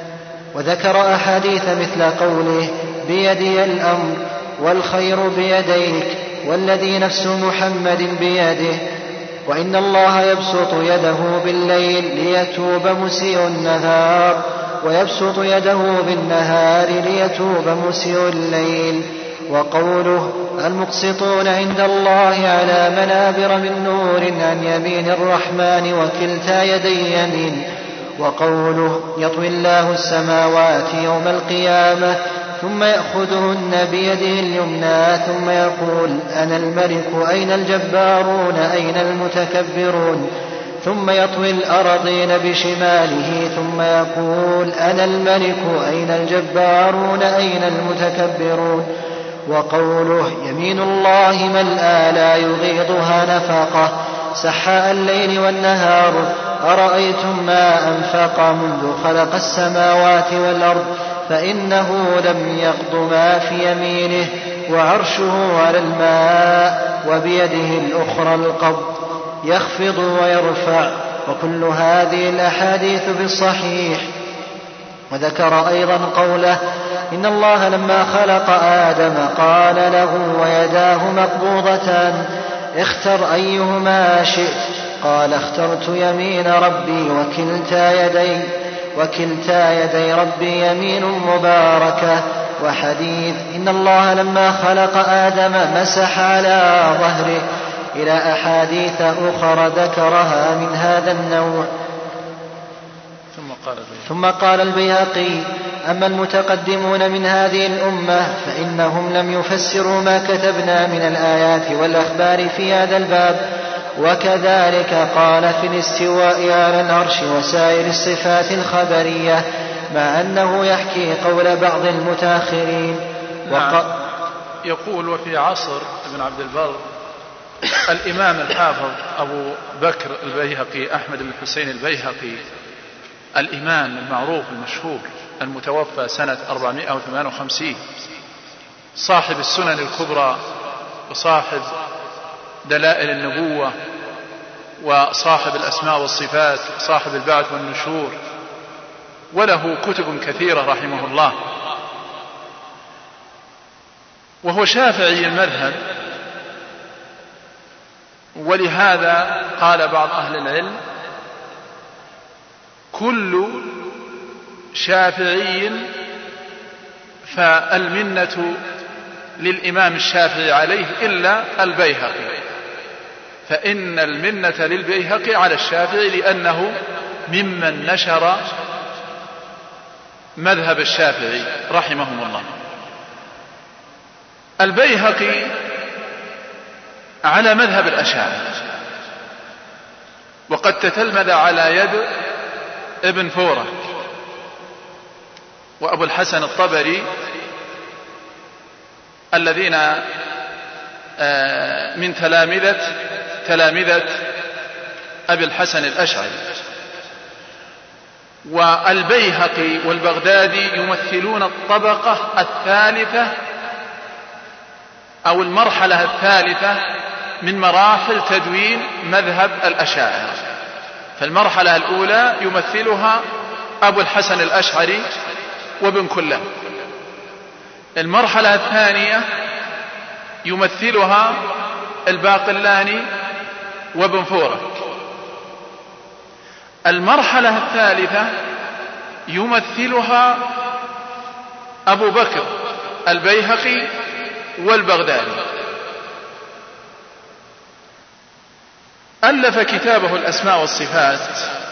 وذكر أحاديث مثل قوله: بيدي الأمر والخير بيديك والذي نفس محمد بيده. وإن الله يبسط يده بالليل ليتوب مسيء النهار، ويبسط يده بالنهار ليتوب مسيء الليل. وقوله: المقسطون عند الله على منابر من نور عن يمين الرحمن وكلتا يدي يمين. وقوله: يطوي الله السماوات يوم القيامة ثم يأخذهن بيده اليمنى ثم يقول: أنا الملك أين الجبارون أين المتكبرون؟ ثم يطوي الأرضين بشماله ثم يقول: أنا الملك أين الجبارون أين المتكبرون؟ وقوله: يمين الله ملأى لا يغيضها نفقة سحاء الليل والنهار أرأيتم ما أنفق منذ خلق السماوات والأرض فإنه لم يقض ما في يمينه وعرشه على الماء وبيده الأخرى القبض يخفض ويرفع. وكل هذه الأحاديث في الصحيح. وذكر أيضا قوله: إن الله لما خلق آدم قال له ويداه مقبوضتان اختر أيهما شئت؟ قال: اخترت يمين ربي وكلتا يدي وكلتا يدي ربي يمين مباركة. وحديث: إن الله لما خلق آدم مسح على ظهره، إلى أحاديث أخرى ذكرها من هذا النوع. ثم قال, ثم قال البيهقي: أما المتقدمون من هذه الأمة فإنهم لم يفسروا ما كتبنا من الآيات والأخبار في هذا الباب. وكذلك قال في الاستواء على العرش وسائر الصفات الخبرية، مع أنه يحكي قول بعض المتأخرين. نعم. يقول: وفي عصر ابن عبد البر الإمام الحافظ أبو بكر البيهقي أحمد بن حسين البيهقي، الإمام المعروف المشهور المتوفى سنة أربعمائة وثمانية وخمسين، صاحب السنن الكبرى وصاحب دلائل النبوة وصاحب الأسماء والصفات، صاحب البعث والنشور، وله كتب كثيرة رحمه الله، وهو شافعي المذهب. ولهذا قال بعض أهل العلم: كل شافعي فالمنة للإمام الشافعي عليه إلا البيهقي، فإن المنة للبيهقي على الشافعي لأنه ممن نشر مذهب الشافعي رحمهم الله. البيهقي على مذهب الأشاعرة، وقد تتلمذ على يد ابن فورك وأبو الحسن الطبري الذين من تلامذة تلامذة أبي الحسن الأشعري. والبيهقي والبغدادي يمثلون الطبقة الثالثة أو المرحلة الثالثة من مراحل تدوين مذهب الأشاعرة. فالمرحلة الأولى يمثلها أبو الحسن الأشعري وابن كلاب، المرحلة الثانية يمثلها الباقلاني وابن فورك، المرحلة الثالثة يمثلها أبو بكر البيهقي والبغدادي. ألف كتابه الأسماء والصفات،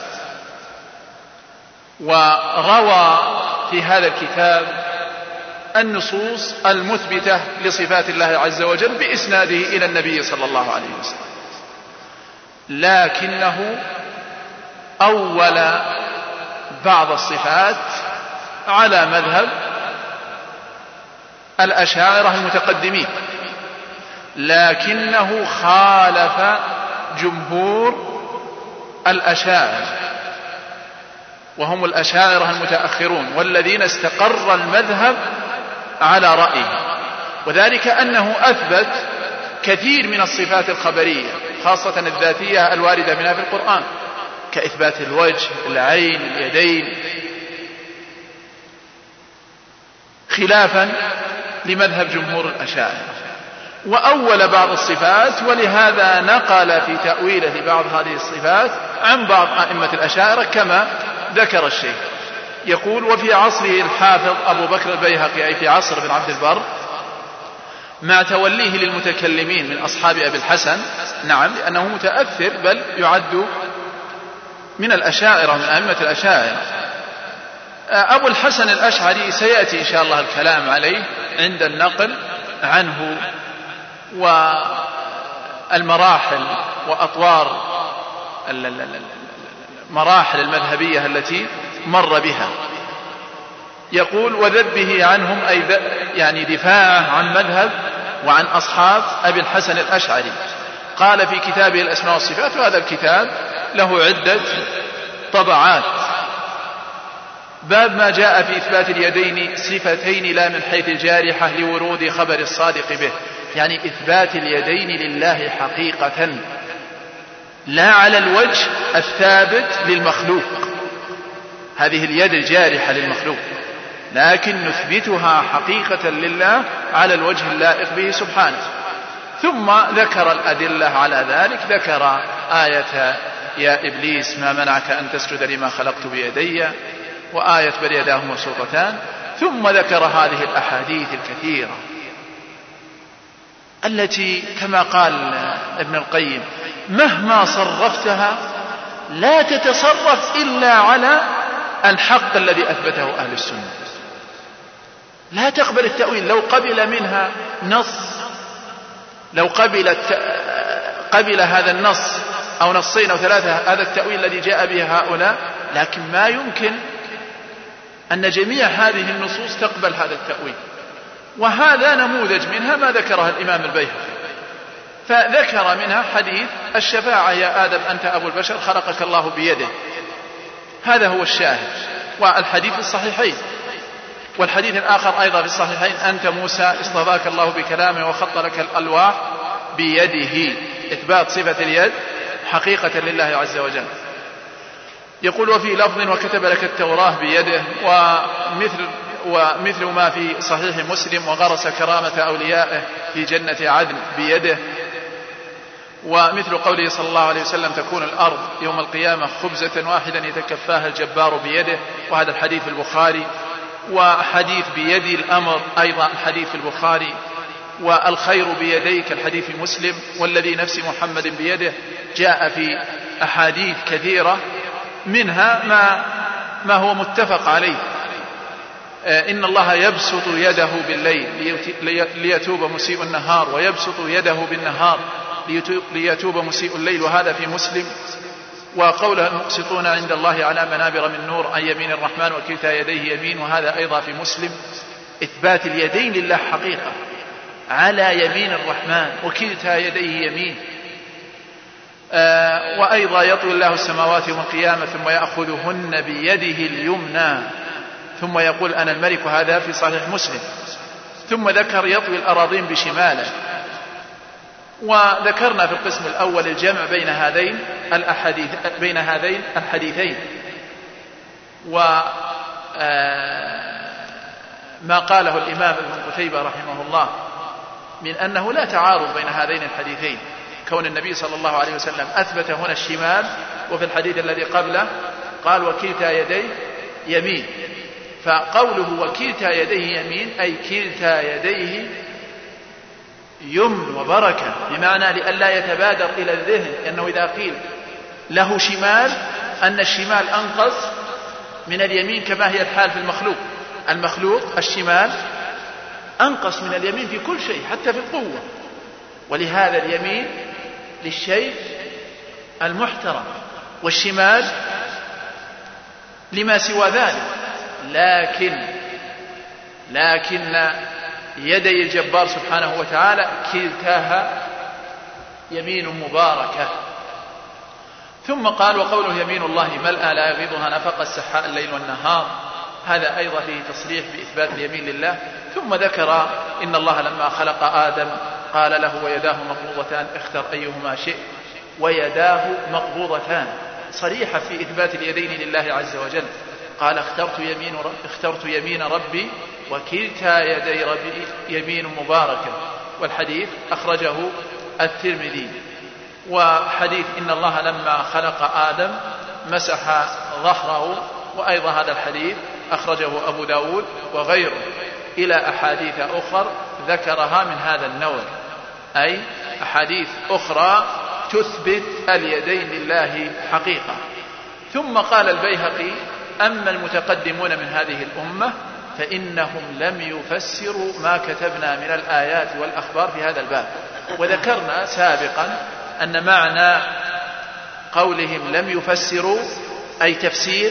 وروى في هذا الكتاب النصوص المثبتة لصفات الله عز وجل بإسناده إلى النبي صلى الله عليه وسلم، لكنه أول بعض الصفات على مذهب الأشاعرة المتقدمين، لكنه خالف جمهور الأشاعرة وهم الأشاعرة المتأخرون والذين استقر المذهب على رأيه، وذلك أنه أثبت كثير من الصفات الخبرية خاصة الذاتية الواردة منها في القرآن، كإثبات الوجه، العين، اليدين، خلافا لمذهب جمهور الأشاعرة. وأول بعض الصفات، ولهذا نقل في تأويله لبعض هذه الصفات عن بعض أئمة الأشاعرة كما ذكر الشيخ. يقول: وفي عصره الحافظ أبو بكر البيهقي، أي في عصر ابن عبد البر، مع توليه للمتكلمين من أصحاب أبي الحسن، نعم لأنه متأثر بل يعد من الأشاعرة من أئمة الأشاعرة. أبو الحسن الأشعري سيأتي إن شاء الله الكلام عليه عند النقل عنه والمراحل وأطوار مراحل المذهبية التي مر بها. يقول: وذبه عنهم، أي يعني دفاعه عن مذهب وعن أصحاب أبي الحسن الأشعري. قال في كتابه الأسماء والصفات، وهذا الكتاب له عدة طبعات: باب ما جاء في إثبات اليدين صفتين لا من حيث الجارحة لورود خبر الصادق به، يعني إثبات اليدين لله حقيقة لا على الوجه الثابت للمخلوق، هذه اليد الجارحة للمخلوق، لكن نثبتها حقيقة لله على الوجه اللائق به سبحانه. ثم ذكر الأدلة على ذلك، ذكر آية يا إبليس ما منعك أن تسجد لما خلقت بيدي، وآية بل يداه مبسوطتان، ثم ذكر هذه الأحاديث الكثيرة التي كما قال ابن القيم: مهما صرفتها لا تتصرف إلا على الحق الذي أثبته أهل السنة، لا تقبل التأويل. لو قبل منها نص، لو قبل قبل هذا النص أو نصين أو ثلاثة هذا التأويل الذي جاء به هؤلاء، لكن ما يمكن أن جميع هذه النصوص تقبل هذا التأويل. وهذا نموذج منها ما ذكره الإمام البيهقي، فذكر منها حديث الشفاعة: يا آدم أنت أبو البشر خلقك الله بيده، هذا هو الشاهد، والحديث في الصحيحين. والحديث الآخر أيضا في الصحيحين: أنت موسى اصطفاك الله بكلامه وخط لك الألواح بيده، إثبات صفة اليد حقيقة لله عز وجل. يقول: وفي لفظ: وكتب لك التوراة بيده، ومثل ومثل ما في صحيح مسلم: وغرس كرامة أوليائه في جنة عدن بيده. ومثل قوله صلى الله عليه وسلم تكون الأرض يوم القيامة خبزة واحدا يتكفاها الجبار بيده، وهذا الحديث في البخاري. وحديث بيدي الأمر أيضا حديث في البخاري. والخير بيديك الحديث في مسلم. والذي نفس محمد بيده جاء في أحاديث كثيرة، منها ما, ما هو متفق عليه. إن الله يبسط يده بالليل ليتوب مسيء النهار، ويبسط يده بالنهار ليتوب مسيء الليل، وهذا في مسلم. وقوله المقسطون عند الله على منابر من نور عن يمين الرحمن وكلتا يديه يمين، وهذا أيضا في مسلم. إثبات اليدين لله حقيقة على يمين الرحمن وكلتا يديه يمين. آه وأيضا يطوي الله السماوات يوم القيامة ثم يأخذهن بيده اليمنى ثم يقول أنا الملك، هذا في صحيح مسلم. ثم ذكر يطوي الأراضين بشماله. وذكرنا في القسم الأول الجمع بين هذين الأحاديث بين هذين الحديثين، وما قاله الإمام ابن قتيبة رحمه الله من أنه لا تعارض بين هذين الحديثين، كون النبي صلى الله عليه وسلم أثبت هنا الشمال، وفي الحديث الذي قبله قال وكلتا يديه يمين. فقوله وكلتا يديه يمين أي كلتا يديه يمن وبركة، بمعنى لئلا يتبادر إلى الذهن أنه إذا قيل له شمال أن الشمال أنقص من اليمين، كما هي الحال في المخلوق. المخلوق الشمال أنقص من اليمين في كل شيء حتى في القوة، ولهذا اليمين للشيء المحترم والشمال لما سوى ذلك. لكن لكن يدي الجبار سبحانه وتعالى كلتاها يمين مباركة. ثم قال وقوله يمين الله ملأى لا يغيضها نفق السحاء الليل والنهار، هذا أيضا فيه تصريح بإثبات اليمين لله. ثم ذكر إن الله لما خلق آدم قال له ويداه مقبوضتان اختر أيهما شئت، ويداه مقبوضتان صريحة في إثبات اليدين لله عز وجل. قال اخترت يمين, رب اخترت يمين ربي وكلتا يدي ربي يمين مباركة. والحديث أخرجه الترمذي. وحديث إن الله لما خلق آدم مسح ظهره، وأيضا هذا الحديث أخرجه أبو داود وغيره، إلى أحاديث أخرى ذكرها من هذا النوع، أي أحاديث أخرى تثبت اليدين لله حقيقة. ثم قال البيهقي أما المتقدمون من هذه الأمة فإنهم لم يفسروا ما كتبنا من الآيات والأخبار في هذا الباب. وذكرنا سابقا أن معنى قولهم لم يفسروا أي تفسير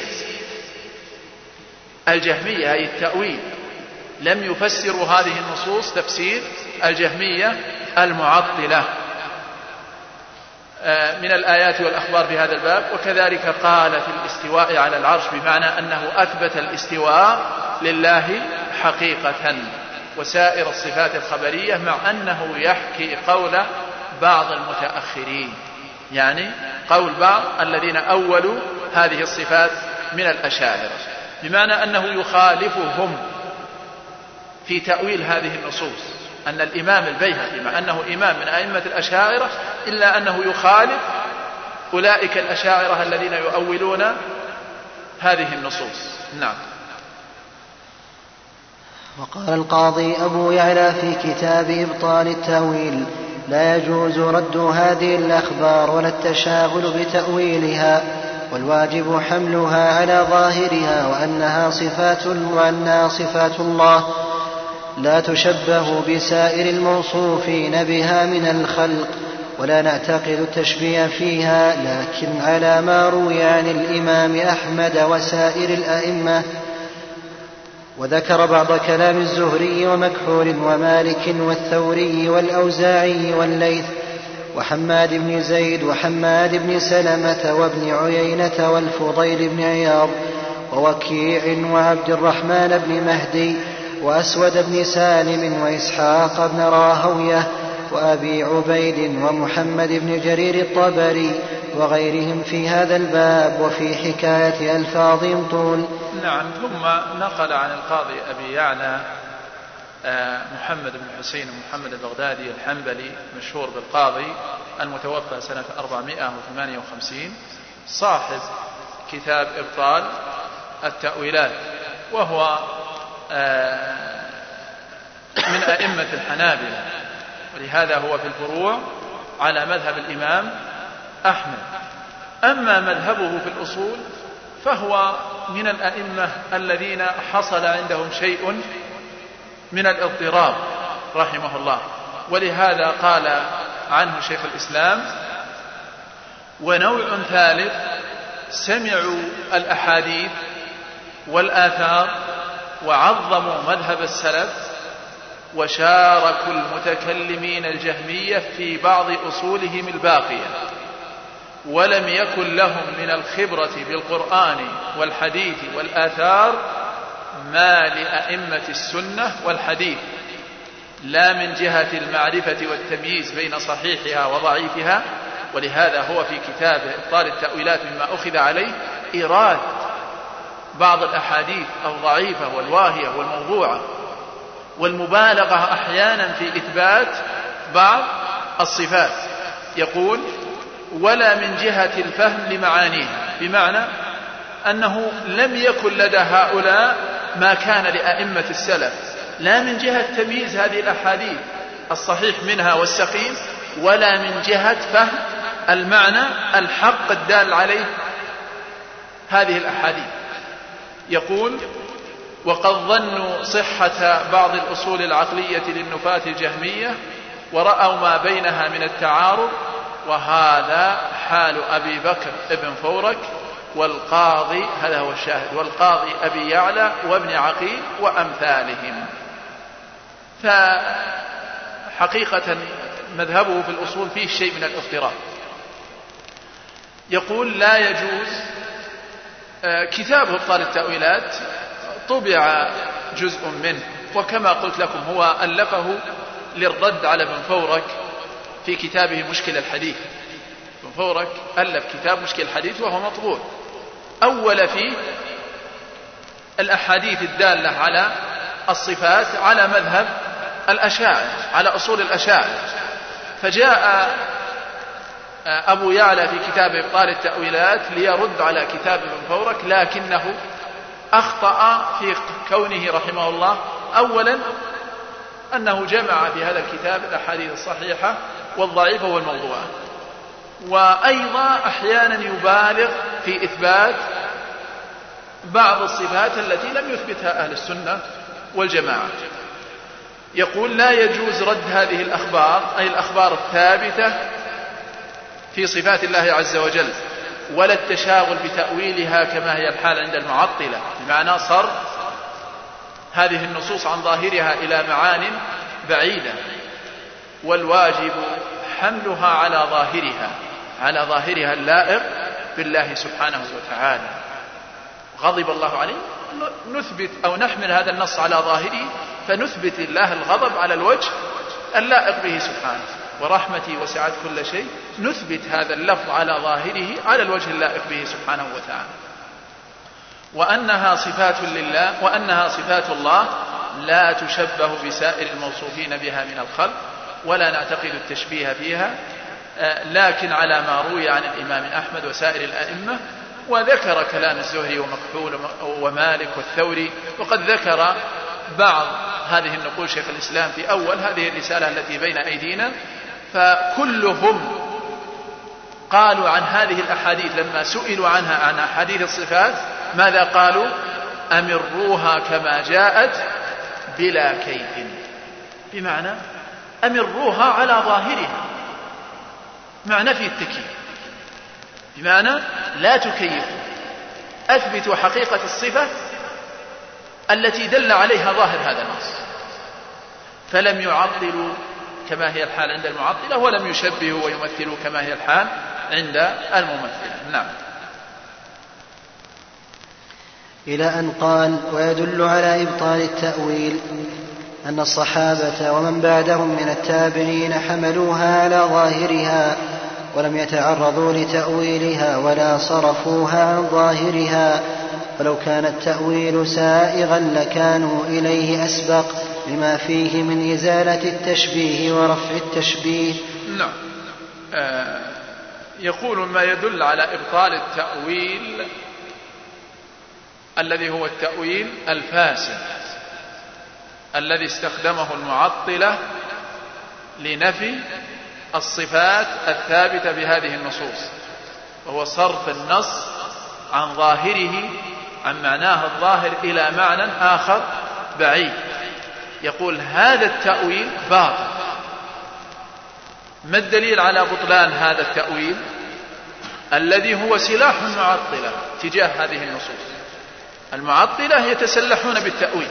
الجهمية، أي التأويل. لم يفسروا هذه النصوص تفسير الجهمية المعطلة من الآيات والأخبار في هذا الباب. وكذلك قال في الاستواء على العرش، بمعنى أنه أثبت الاستواء لله حقيقة وسائر الصفات الخبرية، مع أنه يحكي قول بعض المتأخرين، يعني قول بعض الذين أولوا هذه الصفات من الأشاعرة، بمعنى أنه يخالفهم في تأويل هذه النصوص. أن الإمام البيهقي مع أنه إمام من أئمة الأشاعرة إلا أنه يخالف أولئك الأشاعرة الذين يؤولون هذه النصوص. نعم. وقال القاضي أبو يعلى في كتاب إبطال التأويل لا يجوز رد هذه الأخبار ولا التشاغل بتأويلها، والواجب حملها على ظاهرها وأنها صفات, وأنها صفات الله لا تشبه بسائر الموصوفين بها من الخلق، ولا نعتقد التشبيه فيها، لكن على ما روي عن الإمام أحمد وسائر الأئمة. وذكر بعض كلام الزهري ومكحول ومالك والثوري والأوزاعي والليث وحماد بن زيد وحماد بن سلمة وابن عيينة والفضيل بن عياض ووكيع وعبد الرحمن بن مهدي وأسود بن سالم وإسحاق بن راهوية وأبي عبيد ومحمد بن جرير الطبري وغيرهم في هذا الباب، وفي حكاية ألفاظهم طول. نعم. ثم نقل عن القاضي أبي يعلى محمد بن حسين محمد البغدادي الحنبلي مشهور بالقاضي المتوفى سنة أربعمائة وثمانية وخمسين صاحب كتاب إبطال التأويلات، وهو من أئمة الحنابلة، ولهذا هو في الفروع على مذهب الإمام أحمد. أما مذهبه في الأصول فهو من الأئمة الذين حصل عندهم شيء من الاضطراب رحمه الله، ولهذا قال عنه شيخ الإسلام: ونوع ثالث سمعوا الأحاديث والآثار وعظموا مذهب السلف وشاركوا المتكلمين الجهمية في بعض أصولهم الباقية، ولم يكن لهم من الخبرة بالقرآن والحديث والآثار ما لأئمة السنة والحديث، لا من جهة المعرفة والتمييز بين صحيحها وضعيفها. ولهذا هو في كتابه إبطال التأويلات مما أخذ عليه إيراد بعض الأحاديث الضعيفة والواهية والموضوعة، والمبالغة أحيانا في إثبات بعض الصفات. يقول: ولا من جهة الفهم لمعانيها، بمعنى أنه لم يكن لدى هؤلاء ما كان لأئمة السلف، لا من جهة تمييز هذه الأحاديث الصحيح منها والسقيم، ولا من جهة فهم المعنى الحق الدال عليه هذه الأحاديث. يقول: وقد ظنوا صحة بعض الأصول العقلية للنفاة الجهمية ورأوا ما بينها من التعارض، وهذا حال أبي بكر ابن فورك والقاضي، هذا هو الشاهد، والقاضي أبي يعلى وابن عقيل وأمثالهم. فحقيقة مذهبه في الأصول فيه شيء من الاضطراب. يقول: لا يجوز. كتابه إبطال التأويلات طبع جزء منه، وكما قلت لكم هو ألفه للرد على ابن فورك في كتابه مشكل الحديث. ابن فورك ألف كتاب مشكل الحديث وهو مطبوع، أول فيه الأحاديث الدالة على الصفات على مذهب الأشاعرة، على أصول الأشاعرة. فجاء أبو يعلى في كتاب إبطال التأويلات ليرد على كتاب ابن فورك، لكنه أخطأ في كونه رحمه الله أولا أنه جمع في هذا الكتاب الأحاديث الصحيحة والضعيفة والموضوعة، وأيضا أحيانا يبالغ في إثبات بعض الصفات التي لم يثبتها أهل السنة والجماعة. يقول: لا يجوز رد هذه الأخبار، أي الأخبار الثابتة في صفات الله عز وجل، ولا التشاغل بتأويلها كما هي الحال عند المعطلة، بمعنى صرف هذه النصوص عن ظاهرها إلى معان بعيدة، والواجب حملها على ظاهرها على ظاهرها اللائق بالله سبحانه وتعالى. غضب الله عليه، نثبت أو نحمل هذا النص على ظاهره فنثبت الله الغضب على الوجه اللائق به سبحانه، ورحمتي وسعت كل شيء، نثبت هذا اللفظ على ظاهره على الوجه اللائق به سبحانه وتعالى. وأنها صفات لله، وأنها صفات الله لا تشبه بسائر الموصوفين بها من الخلق، ولا نعتقد التشبيه فيها، لكن على ما روي عن الإمام أحمد وسائر الأئمة. وذكر كلام الزهري ومكحول ومالك والثوري، وقد ذكر بعض هذه النقول شيخ الإسلام في أول هذه الرسالة التي بين أيدينا. فكلهم قالوا عن هذه الأحاديث لما سئلوا عنها عن أحاديث الصفات ماذا قالوا؟ أمروها كما جاءت بلا كيف، بمعنى أمروها على ظاهرها، مع نفي التكييف، بمعنى لا تكيفوا، أثبتوا حقيقة الصفة التي دل عليها ظاهر هذا النص، فلم يعطلوا كما هي الحال عند المعطلة، ولم يشبهوا ويمثلوا كما هي الحال عند الممثلة. نعم. إلى أن قال: ويدل على إبطال التأويل أن الصحابة ومن بعدهم من التابعين حملوها على ظاهرها ولم يتعرضوا لتأويلها ولا صرفوها عن ظاهرها، ولو كان التأويل سائغا لكانوا إليه أسبق، لما فيه من إزالة التشبيه ورفع التشبيه. نعم. آه يقول ما يدل على إبطال التأويل الذي هو التأويل الفاسد الذي استخدمه المعطلة لنفي الصفات الثابتة بهذه النصوص، وهو صرف النص عن ظاهره عن معناه الظاهر إلى معنى آخر بعيد. يقول هذا التأويل باطل. ما الدليل على بطلان هذا التأويل الذي هو سلاح المعطلة تجاه هذه النصوص؟ المعطلة يتسلحون بالتأويل.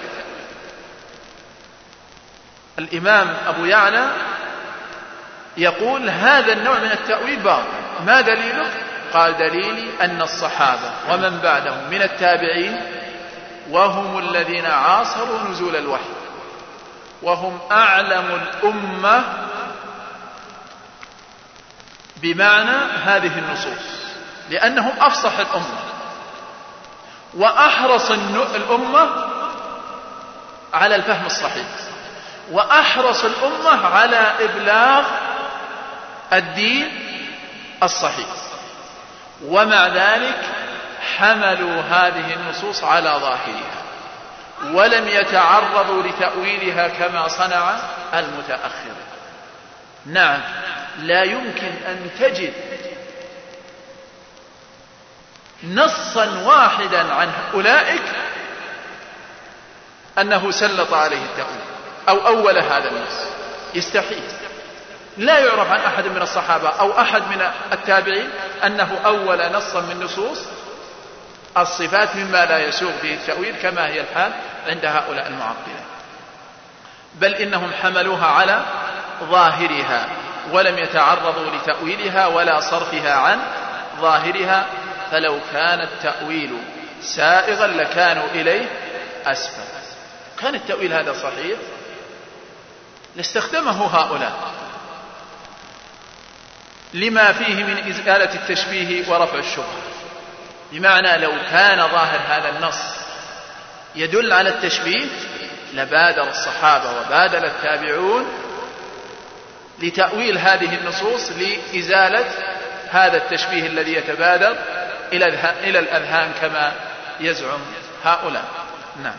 الإمام أبو يعلى يقول هذا النوع من التأويل باطل. ما دليله؟ قال دليلي أن الصحابة ومن بعدهم من التابعين وهم الذين عاصروا نزول الوحي وهم أعلم الأمة بمعنى هذه النصوص، لأنهم أفصح الأمة وأحرص الأمة على الفهم الصحيح وأحرص الأمة على إبلاغ الدين الصحيح، ومع ذلك حملوا هذه النصوص على ظاهرها ولم يتعرضوا لتأويلها كما صنع المتأخر. نعم، لا يمكن أن تجد نصا واحدا عن أولئك أنه سلط عليه التأويل أو أول هذا النص، يستحيل. لا يعرف عن أحد من الصحابة أو أحد من التابعين أنه أول نصا من نصوص الصفات مما لا يسوغ به التأويل كما هي الحال عند هؤلاء المعطلة، بل إنهم حملوها على ظاهرها ولم يتعرضوا لتأويلها ولا صرفها عن ظاهرها، فلو كان التأويل سائغا لكانوا إليه أسفل. كان التأويل هذا صحيح لاستخدمه هؤلاء لما فيه من إزالة التشبيه ورفع الشبهة، بمعنى لو كان ظاهر هذا النص يدل على التشبيه لبادر الصحابة وبادر التابعون لتأويل هذه النصوص لإزالة هذا التشبيه الذي يتبادر إلى الأذهان كما يزعم هؤلاء. نعم.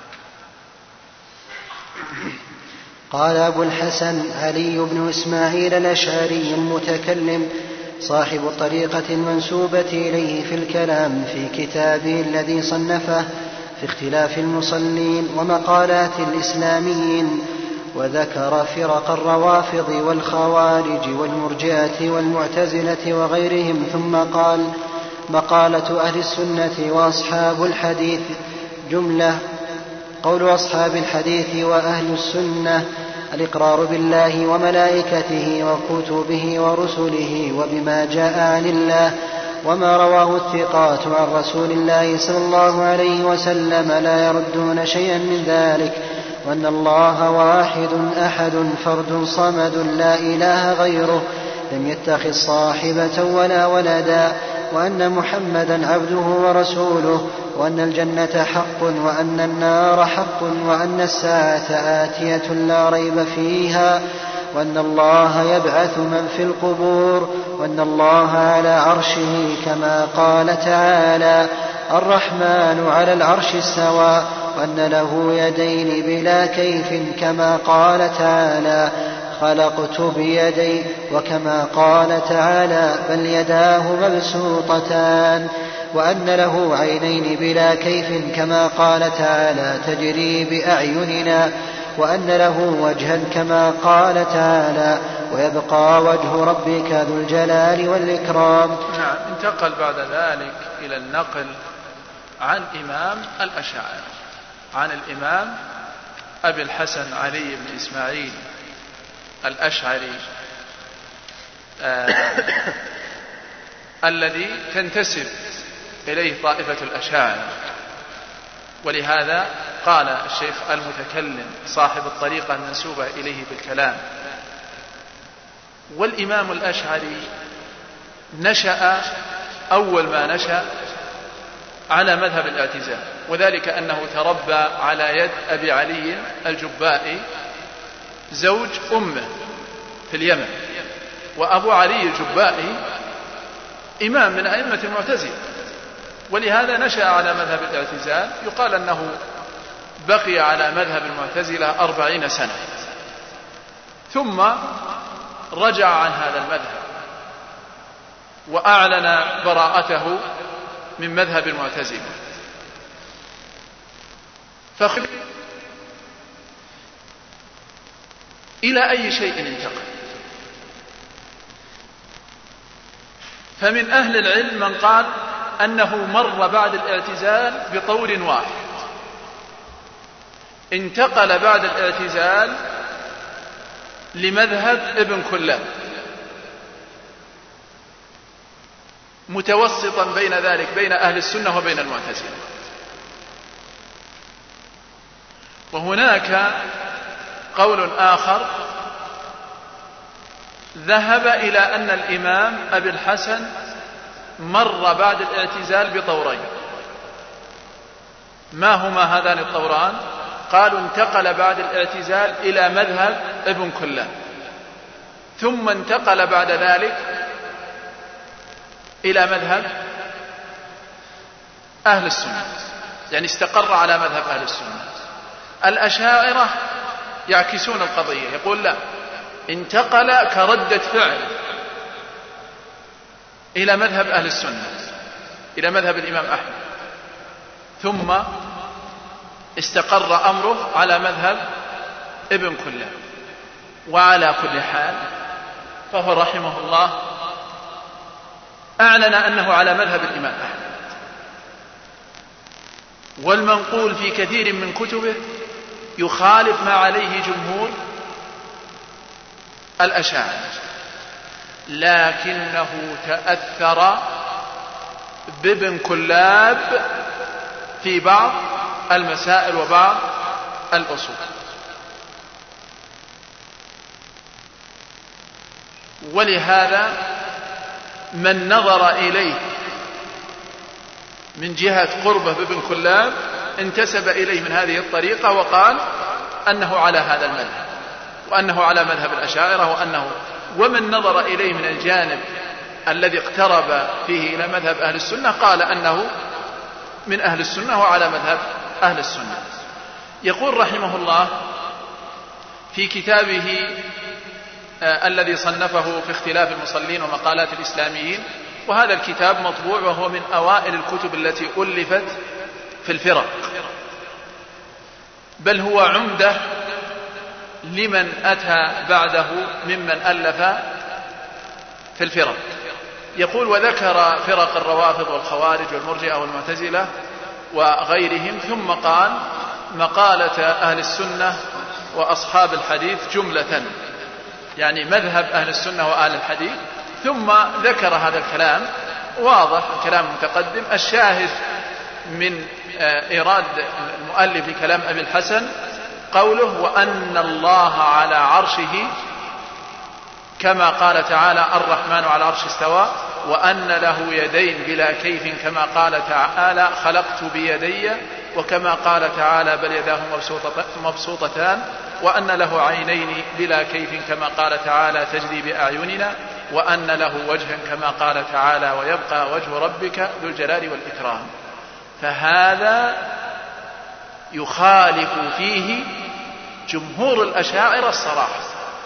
قال أبو الحسن علي بن إسماعيل الأشعري المتكلم صاحب الطريقة المنسوبة إليه في الكلام في كتابه الذي صنفه في اختلاف المصلين ومقالات الإسلاميين، وذكر فرق الروافض والخوارج والمرجئة والمعتزلة وغيرهم، ثم قال: مقالة أهل السنة وأصحاب الحديث جملة. قول أصحاب الحديث وأهل السنة الإقرار بالله وملائكته وكتبه ورسله وبما جاء عن الله وما رواه الثقات عن رسول الله صلى الله عليه وسلم لا يردون شيئا من ذلك، وأن الله واحد أحد فرد صمد لا إله غيره لم يتخذ صاحبة ولا ولدا، وأن محمدا عبده ورسوله، وأن الجنة حق وأن النار حق، وأن الساعة آتية لا ريب فيها، وأن الله يبعث من في القبور، وأن الله على عرشه كما قال تعالى: الرحمن على العرش استوى، وأن له يدين بلا كيف كما قال تعالى: خلقت بيدي، وكما قال تعالى: بل يداه مبسوطتان، وأن له عينين بلا كيف كما قال تعالى: تجري بأعيننا، وأن له وجها كما قال تعالى: ويبقى وجه ربك ذو الجلال والإكرام. نعم. انتقل بعد ذلك إلى النقل عن إمام الأشاعرة، عن الإمام أبي الحسن علي بن إسماعيل الأشعري آه الذي تنتسب إليه طائفة الأشاعرة، ولهذا قال الشيخ المتكلم صاحب الطريقة المنسوبة إليه بالكلام. والإمام الأشعري نشأ أول ما نشأ على مذهب الاعتزال، وذلك أنه تربى على يد أبي علي الجبائي زوج أمه في اليمن، وأبو علي الجبائي إمام من أئمة المعتزلة، ولهذا نشأ على مذهب الاعتزال. يقال أنه بقي على مذهب المعتزلة أربعين سنة ثم رجع عن هذا المذهب وأعلن براءته من مذهب المعتزلة. فخذ إلى أي شيء انتقل؟ فمن أهل العلم من قال أنه مر بعد الاعتزال بطور واحد، انتقل بعد الاعتزال لمذهب ابن كلاب متوسطا بين ذلك بين أهل السنة وبين المعتزلة. وهناك قول آخر ذهب إلى أن الإمام أبي الحسن مر بعد الاعتزال بطورين. ما هما هذان الطوران؟ قالوا انتقل بعد الاعتزال إلى مذهب ابن كلاب، ثم انتقل بعد ذلك إلى مذهب أهل السنة، يعني استقر على مذهب أهل السنة. الأشاعرة يعكسون القضية، يقول لا، انتقل كردة فعل إلى مذهب أهل السنة، إلى مذهب الإمام أحمد، ثم استقر أمره على مذهب ابن كلاب. وعلى كل حال فهو رحمه الله أعلن أنه على مذهب الإمام أحمد، والمنقول في كثير من كتبه يخالف ما عليه جمهور الأشاعرة، لكنه تأثر بابن كلاب في بعض المسائل وبعض الأصول. ولهذا من نظر إليه من جهة قربه بابن كلاب انتسب إليه من هذه الطريقة وقال أنه على هذا المذهب، وأنه على مذهب الأشاعرة، وأنه ومن نظر إليه من الجانب الذي اقترب فيه إلى مذهب أهل السنة قال أنه من أهل السنة وعلى مذهب أهل السنة. يقول رحمه الله في كتابه آه الذي صنفه في اختلاف المصلين ومقالات الإسلاميين، وهذا الكتاب مطبوع وهو من أوائل الكتب التي ألفت في الفرق، بل هو عمدة لمن أتى بعده ممن ألف في الفرق. يقول وذكر فرق الروافض والخوارج والمرجئة والمعتزلة وغيرهم، ثم قال مقالة أهل السنة وأصحاب الحديث جملة، يعني مذهب أهل السنة وأهل الحديث، ثم ذكر هذا الكلام واضح، الكلام متقدم. الشاهد من إيراد المؤلف لكلام أبي الحسن قوله وأن الله على عرشه، كما قال تعالى الرحمن على العرش استوى، وأن له يدين بلا كيف كما قال تعالى خلقت بيدي، وكما قال تعالى بل يداه مبسوطتان، وأن له عينين بلا كيف كما قال تعالى تجري بأعيننا، وأن له وجها كما قال تعالى ويبقى وجه ربك ذو الجلال والإكرام. فهذا يخالف فيه جمهور الأشاعرة الصراحة،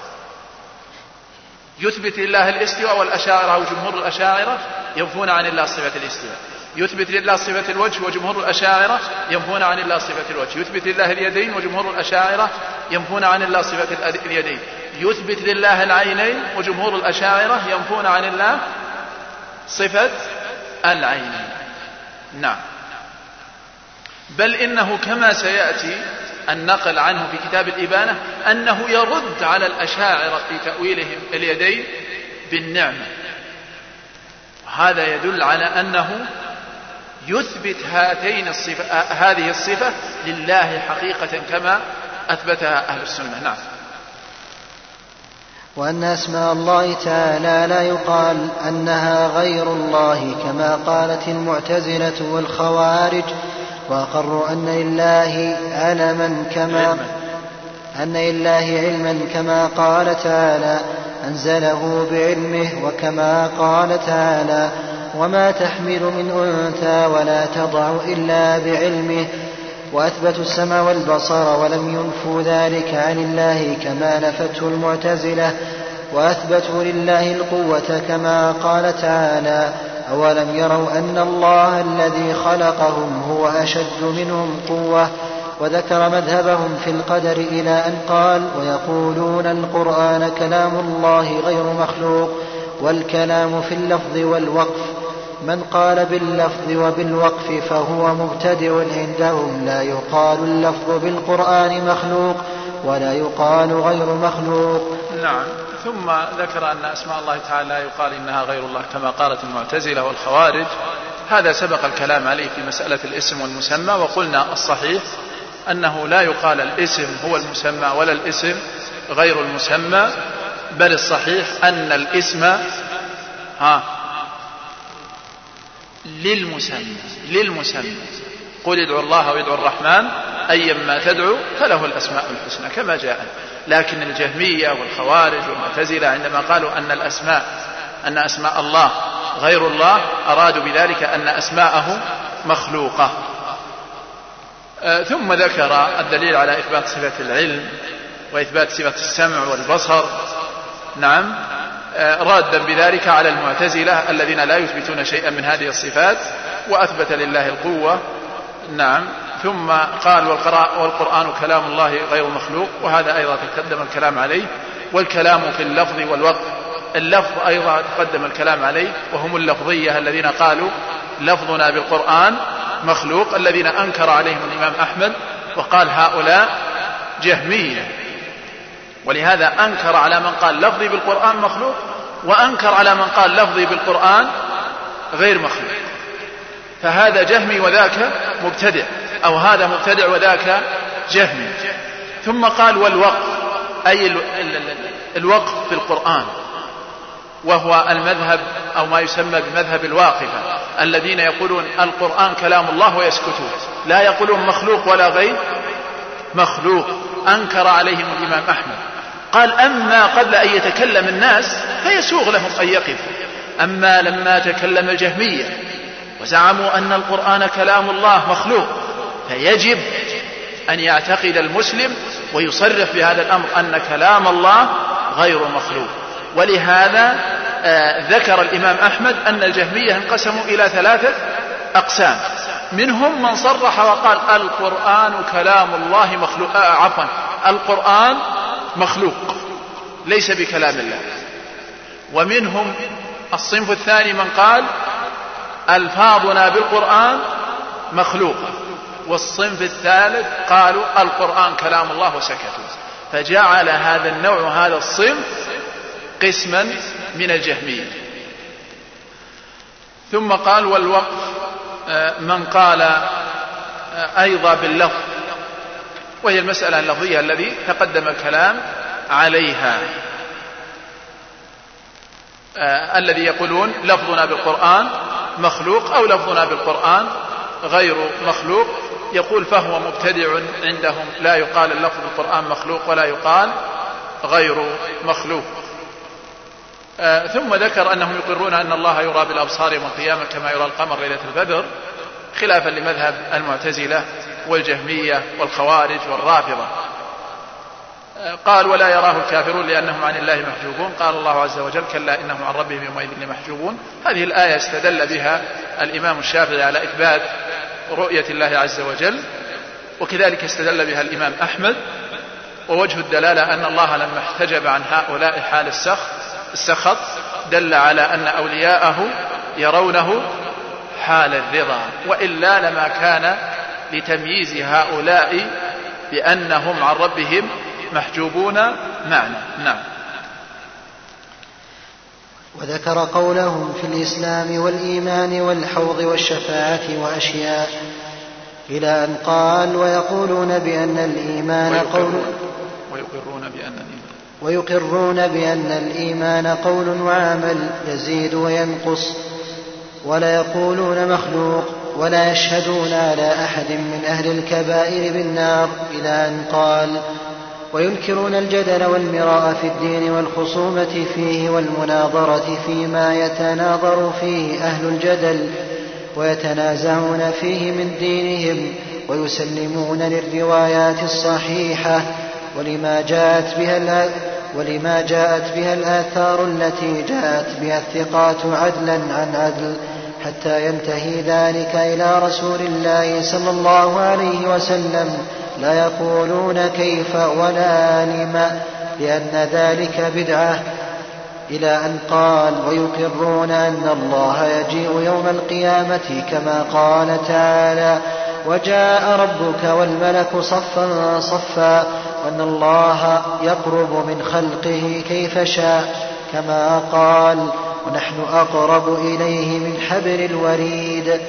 يثبت لله الاستواء، والأشاعرة أو جمهور الأشاعرة ينفون عن الله صفة الاستواء، يثبت لله صفة الوجه وجمهور الأشاعرة ينفون عن الله صفة الوجه، يثبت لله اليدين وجمهور الأشاعرة ينفون عن الله صفة اليدين، يثبت لله العينين وجمهور الأشاعرة ينفون عن الله صفة العينين. نعم، بل إنه كما سيأتي النقل عنه في كتاب الإبانة أنه يرد على الأشاعرة في تأويلهم اليدين بالنعمة، هذا يدل على أنه يثبت هاتين الصفة هذه الصفة لله حقيقة كما أثبتها أهل السنة. نعم. وأن أسماء الله تعالى لا يقال أنها غير الله كما قالت المعتزلة والخوارج، وأقروا أن لله علما كما أن لله علما كما قال تعالى أنزله بعلمه، وكما قال تعالى وما تحمل من أنثى ولا تضع إلا بعلمه. وأثبتوا السمع والبصر ولم ينفوا ذلك عن الله كما نفته المعتزلة، وأثبتوا لله القوة كما قال تعالى أولم يروا أن الله الذي خلقهم هو أشد منهم قوة. وذكر مذهبهم في القدر إلى أن قال ويقولون القرآن كلام الله غير مخلوق، والكلام في اللفظ والوقف. من قال باللفظ وبالوقف فهو مبتدع عندهم، لا يقال اللفظ بالقرآن مخلوق ولا يقال غير مخلوق. نعم. ثم ذكر أن أسماء الله تعالى لا يقال إنها غير الله كما قالت المعتزلة والخوارج. هذا سبق الكلام عليه في مسألة الاسم والمسمى، وقلنا الصحيح أنه لا يقال الاسم هو المسمى ولا الاسم غير المسمى، بل الصحيح أن الاسم ها للمسمى للمسمى قل ادعوا الله وادعوا الرحمن أيما تدعو فله الأسماء الحسنى كما جاء. لكن الجهمية والخوارج والمعتزلة عندما قالوا أن الأسماء أن أسماء الله غير الله أرادوا بذلك أن أسماءه مخلوقة. آه ثم ذكر الدليل على إثبات صفة العلم وإثبات صفة السمع والبصر، نعم، آه رادا بذلك على المعتزلة الذين لا يثبتون شيئا من هذه الصفات، وأثبت لله القوة، نعم. ثم قال والقرآن كلام الله غير مخلوق، وهذا أيضا تقدم الكلام عليه. والكلام في اللفظ والوقف، اللفظ أيضا تقدم الكلام عليه، وهم اللفظية الذين قالوا لفظنا بالقرآن مخلوق، الذين أنكر عليهم الإمام أحمد وقال هؤلاء جهمية، ولهذا أنكر على من قال لفظي بالقرآن مخلوق، وأنكر على من قال لفظي بالقرآن غير مخلوق. فهذا جهمي وذاك مبتدع، أو هذا مبتدع وذاك جهمي. ثم قال والوقف، أي الوقف في القرآن، وهو المذهب أو ما يسمى بمذهب الواقفة، الذين يقولون القرآن كلام الله ويسكتون، لا يقولون مخلوق ولا غير مخلوق. أنكر عليهم الإمام أحمد، قال أما قبل أن يتكلم الناس فيسوغ لهم أن يقفوا، أما لما تكلم الجهمية وزعموا أن القرآن كلام الله مخلوق فيجب أن يعتقد المسلم ويصرح بهذا الأمر أن كلام الله غير مخلوق. ولهذا آه ذكر الإمام أحمد أن الجهمية انقسموا إلى ثلاثة أقسام، منهم من صرح وقال القرآن كلام الله مخلوق، آه عفوا القرآن مخلوق ليس بكلام الله. ومنهم الصنف الثاني من قال ألفاظنا بالقرآن مخلوقة، والصنف الثالث قالوا القرآن كلام الله وسكتوا. فجعل هذا النوع هذا الصنف قسما من الجهمية. ثم قال والوقف من قال أيضا باللفظ، وهي المسألة اللفظية الذي تقدم الكلام عليها، الذي يقولون لفظنا بالقرآن مخلوق أو لفظنا بالقرآن غير مخلوق، يقول فهو مبتدع عندهم، لا يقال اللفظ بالقرآن مخلوق ولا يقال غير مخلوق. آه ثم ذكر أنهم يقرون أن الله يرى بالأبصار يوم القيامة كما يرى القمر ليلة البدر، خلافا لمذهب المعتزلة والجهمية والخوارج والرافضة. آه قال ولا يراه الكافرون لأنهم عن الله محجوبون، قال الله عز وجل كلا إنهم عن ربهم يومئذ لمحجوبون. هذه الآية استدل بها الإمام الشافعي على إثبات رؤية الله عز وجل، وكذلك استدل بها الإمام أحمد. ووجه الدلالة أن الله لما احتجب عن هؤلاء حال السخط دل على أن أولياءه يرونه حال الرضا، وإلا لما كان لتمييز هؤلاء بأنهم عن ربهم محجوبون معنى. نعم. وذكر قولهم في الإسلام والإيمان والحوض والشفاعة وأشياء إلى أن قال ويقولون بأن الإيمان قول ويقرون بأن الإيمان ويقرون بأن الإيمان قول وعمل يزيد وينقص، ولا يقولون مخلوق، ولا يشهدون على أحد من أهل الكبائر بالنار، إلى أن قال: وينكرون الجدل والمراء في الدين والخصومة فيه والمناظرة فيما يتناظر فيه أهل الجدل ويتنازعون فيه من دينهم، ويسلمون للروايات الصحيحة ولما جاءت بها ولما جاءت بها الآثار التي جاءت بها الثقات عدلا عن عدل، حتى ينتهي ذلك إلى رسول الله صلى الله عليه وسلم، لا يقولون كيف ولا لما، لأن ذلك بدعة، إلى أن قال: ويقرون أن الله يجيء يوم القيامة كما قال تعالى: وجاء ربك والملك صفا صفا، وأن الله يقرب من خلقه كيف شاء، كما قال: ونحن أقرب إليه من حبل الوريد،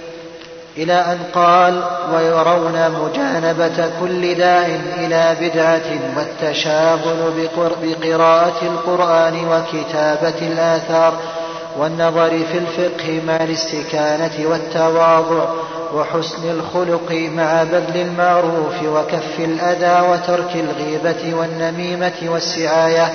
إلى أن قال: ويرون مجانبة كل داع إلى بدعة، والتشاغل بقراءة القرآن وكتابة الآثار، والنظر في الفقه مع الاستكانة والتواضع، وحسن الخلق مع بذل المعروف وكف الأذى، وترك الغيبة والنميمة والسعاية،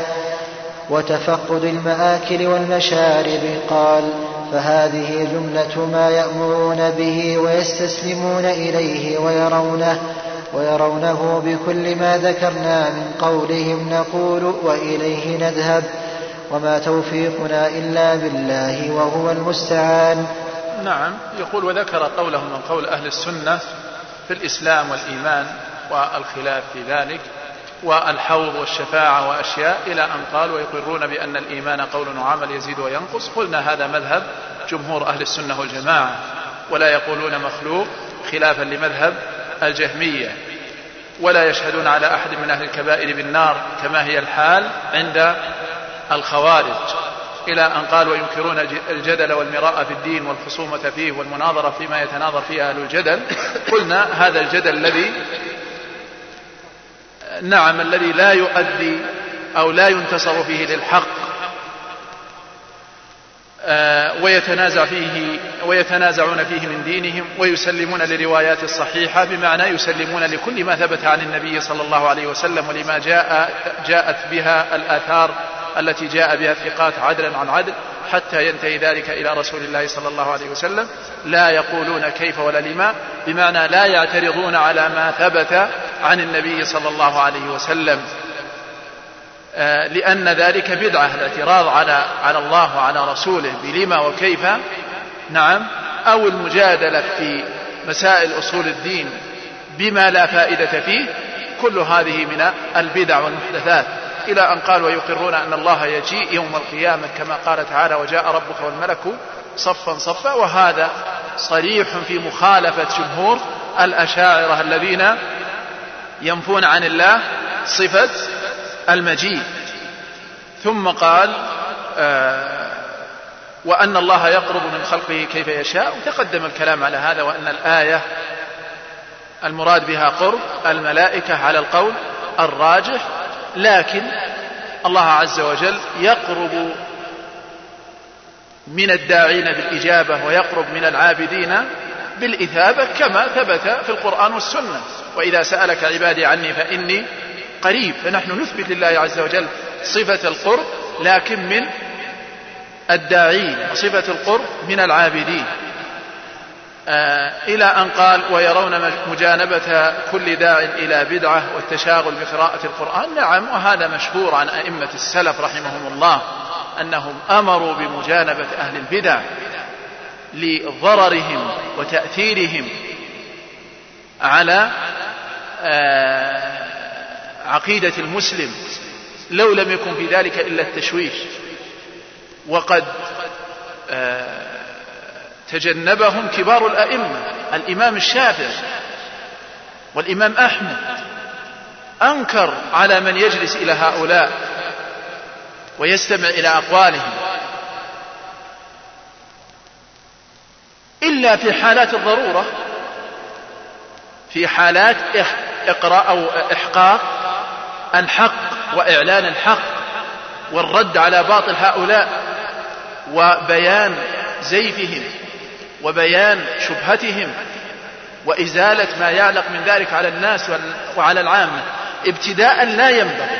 وتفقد المآكل والمشارب. قال: فهذه جملة ما يأمرون به ويستسلمون إليه ويرونه, ويرونه بكل ما ذكرنا من قولهم نقول وإليه نذهب، وما توفيقنا إلا بالله وهو المستعان. نعم. يقول: وذكر قوله من قول أهل السنة في الإسلام والإيمان والخلاف في ذلك والحوض والشفاعة وأشياء، إلى أن قال: ويقرون بأن الإيمان قول وعمل يزيد وينقص. قلنا هذا مذهب جمهور أهل السنة والجماعة، ولا يقولون مخلوق خلافا لمذهب الجهمية، ولا يشهدون على أحد من أهل الكبائر بالنار كما هي الحال عند الخوارج، إلى أن قال: وينكرون الجدل والمراء في الدين والخصومة فيه والمناظرة فيما يتناظر فيه أهل الجدل. قلنا هذا الجدل الذي نعم الذي لا يؤدي أو لا ينتصر فيه للحق، ويتنازع فيه ويتنازعون فيه من دينهم، ويسلمون لروايات الصحيحة، بمعنى يسلمون لكل ما ثبت عن النبي صلى الله عليه وسلم ولما جاء جاءت بها الآثار التي جاء بها الثقات عدلا عن عدل، حتى ينتهي ذلك إلى رسول الله صلى الله عليه وسلم. لا يقولون كيف ولا لما، بمعنى لا يعترضون على ما ثبت عن النبي صلى الله عليه وسلم، لأن ذلك بدعة، الاعتراض على على الله وعلى رسوله بلما وكيف، نعم، أو المجادلة في مسائل أصول الدين بما لا فائدة فيه، كل هذه من البدع والمحدثات. إلى أن قال: ويقرون أن الله يجيء يوم القيامة كما قال تعالى: وجاء ربك والملك صفا صفا. وهذا صريح في مخالفة جمهور الأشاعرة الذين ينفون عن الله صفة المجيء. ثم قال: آه وأن الله يقرب من خلقه كيف يشاء، وتقدم الكلام على هذا، وأن الآية المراد بها قرب الملائكة على القول الراجح، لكن الله عز وجل يقرب من الداعين بالإجابة ويقرب من العابدين بالإثابة، كما ثبت في القرآن والسنة: وإذا سألك عبادي عني فإني قريب. فنحن نثبت لله عز وجل صفة القرب، لكن من الداعين، وصفة القرب من العابدين. آه إلى أن قال: ويرون مجانبة كل داع إلى بدعة والتشاغل بقراءة القرآن. نعم، وهذا مشهور عن أئمة السلف رحمهم الله، أنهم أمروا بمجانبة أهل البدع لضررهم وتأثيرهم على آه عقيدة المسلم، لو لم يكن في ذلك إلا التشويش. وقد آه تجنبهم كبار الأئمة، الإمام الشافعي والإمام أحمد أنكر على من يجلس إلى هؤلاء ويستمع إلى أقوالهم إلا في حالات الضرورة، في حالات إقراء أو إحقاق الحق وإعلان الحق والرد على باطل هؤلاء وبيان زيفهم وبيان شبهتهم وإزالة ما يعلق من ذلك على الناس وعلى العامة ابتداء لا ينبغي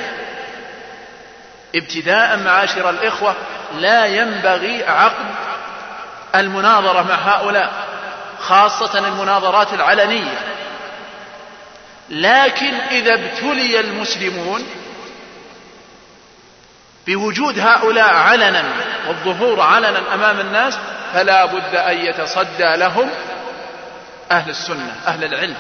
ابتداء معاشر الإخوة لا ينبغي عقد المناظرة مع هؤلاء، خاصة المناظرات العلنية. لكن إذا ابتلي المسلمون بوجود هؤلاء علنا والظهور علنا أمام الناس فلا بد أن يتصدى لهم أهل السنة أهل العلم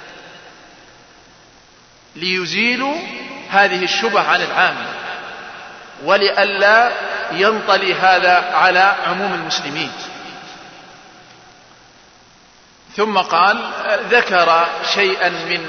ليزيلوا هذه الشبه عن العامة ولئلا ينطلي هذا على عموم المسلمين. ثم قال ذكر شيئا من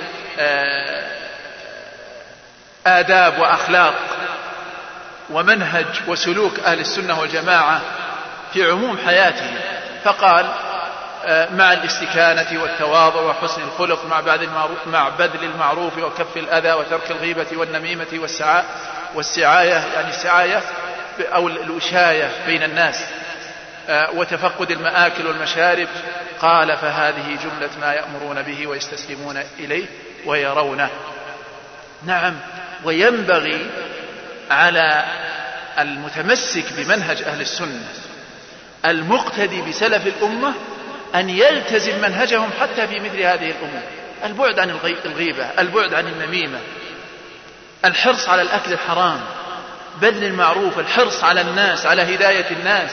آداب وأخلاق ومنهج وسلوك أهل السنة والجماعة في عموم حياتهم، فقال مع الاستكانة والتواضع وحسن الخلق مع بذل المعروف وكف الأذى وترك الغيبة والنميمة والسعاية يعني السعاية أو الوشاية بين الناس وتفقد المآكل والمشارب. قال فهذه جملة ما يأمرون به ويستسلمون إليه ويرونه. نعم، وينبغي على المتمسك بمنهج أهل السنة المقتدي بسلف الأمة أن يلتزم منهجهم حتى في مثل هذه الأمور: البعد عن الغيبة، البعد عن النميمة، الحرص على الأكل الحرام، بذل المعروف، الحرص على الناس، على هداية الناس.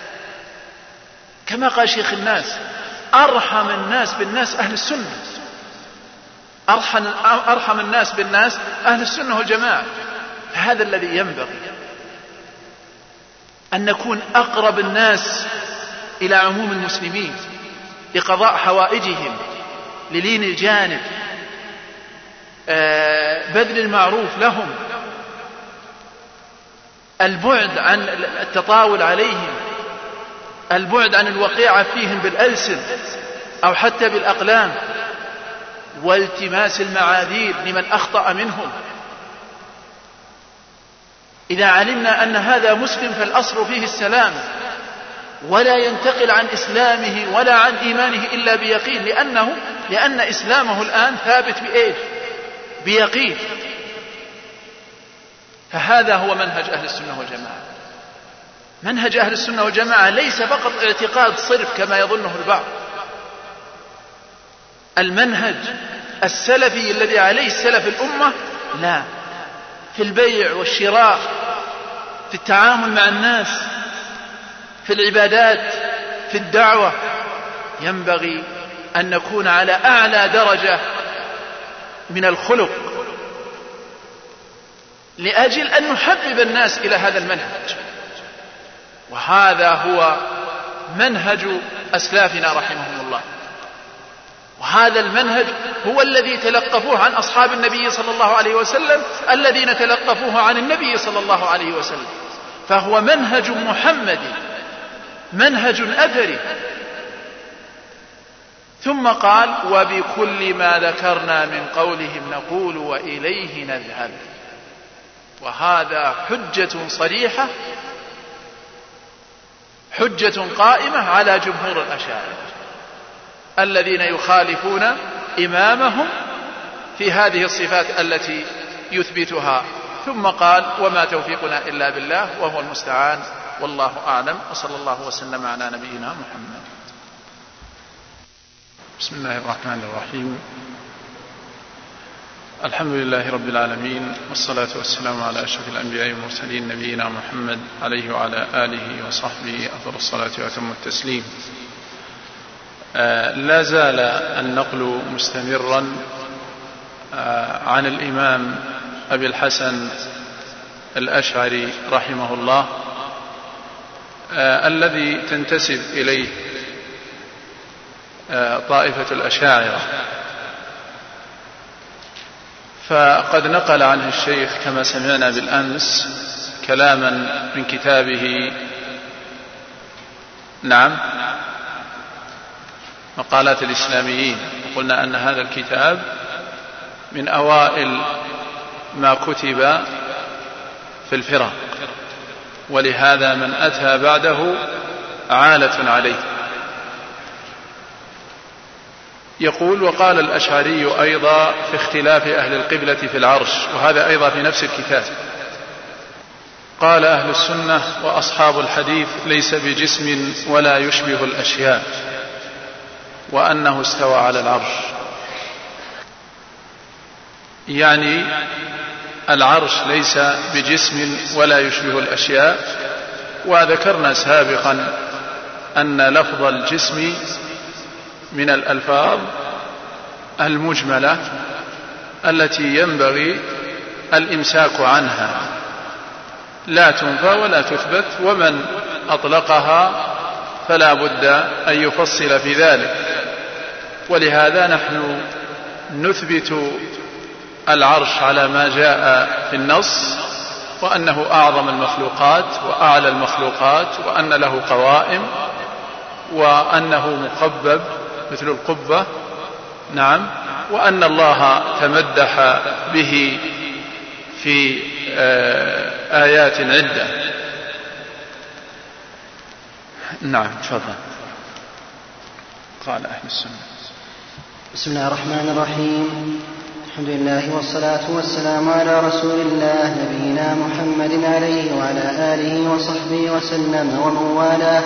كما قال شيخ الناس: أرحم الناس بالناس أهل السنة، أرحم, أرحم الناس بالناس أهل السنة والجماعة. هذا الذي ينبغي أن نكون أقرب الناس إلى عموم المسلمين لقضاء حوائجهم، للين الجانب، بذل المعروف لهم، البعد عن التطاول عليهم، البعد عن الوقيعة فيهم بالألسن أو حتى بالأقلام، والتماس المعاذير لمن أخطأ منهم. إذا علمنا أن هذا مسلم فالأصل فيه السلام، ولا ينتقل عن إسلامه ولا عن إيمانه إلا بيقين، لأنه لأن إسلامه الآن ثابت بإيه؟ بيقين. فهذا هو منهج أهل السنة والجماعة. منهج أهل السنة والجماعة ليس فقط اعتقاد صرف كما يظنه البعض. المنهج السلفي الذي عليه السلف الأمة لا، في البيع والشراء، في التعامل مع الناس، في العبادات، في الدعوة، ينبغي أن نكون على أعلى درجة من الخلق لأجل أن نحبب الناس إلى هذا المنهج. وهذا هو منهج أسلافنا رحمهم الله، وهذا المنهج هو الذي تلقفوه عن أصحاب النبي صلى الله عليه وسلم الذين تلقفوه عن النبي صلى الله عليه وسلم. فهو منهج محمدي، منهج أثري. ثم قال: وبكل ما ذكرنا من قولهم نقول وإليه نذهب. وهذا حجة صريحة، حجة قائمة على جمهور الأشاعرة الذين يخالفون إمامهم في هذه الصفات التي يثبتها. ثم قال: وما توفيقنا إلا بالله وهو المستعان والله أعلم، وصلى الله وسلم على نبينا محمد. بسم الله الرحمن الرحيم. الحمد لله رب العالمين، والصلاة والسلام على أشرف الأنبياء والمرسلين نبينا محمد عليه وعلى آله وصحبه أفضل الصلاة وأتم التسليم. آه لا زال النقل مستمرا آه عن الإمام أبي الحسن الأشعري رحمه الله آه الذي تنتسب إليه آه طائفة الأشاعرة. فقد نقل عنه الشيخ كما سمعنا بالأمس كلاما من كتابه، نعم، مقالات الإسلاميين. وقلنا أن هذا الكتاب من أوائل ما كتب في الفرق، ولهذا من أتى بعده عالة عليه. يقول: وقال الأشعري أيضا في اختلاف أهل القبلة في العرش، وهذا أيضا في نفس الكتاب. قال أهل السنة وأصحاب الحديث: ليس بجسم ولا يشبه الأشياء، وأنه استوى على العرش. يعني العرش ليس بجسم ولا يشبه الأشياء. وذكرنا سابقا أن لفظ الجسم من الألفاظ المجملة التي ينبغي الإمساك عنها، لا تنفى ولا تثبت، ومن أطلقها فلا بد أن يفصل في ذلك. ولهذا نحن نثبت العرش على ما جاء في النص، وأنه أعظم المخلوقات وأعلى المخلوقات، وأن له قوائم، وأنه مقبب مثل القبة، نعم، وأن الله تمدح به في آيات عدة. نعم، تفضل. قال أهل السنة. بسم الله الرحمن الرحيم. الحمد لله والصلاة والسلام على رسول الله نبينا محمد عليه وعلى آله وصحبه وسلم ومن والاه.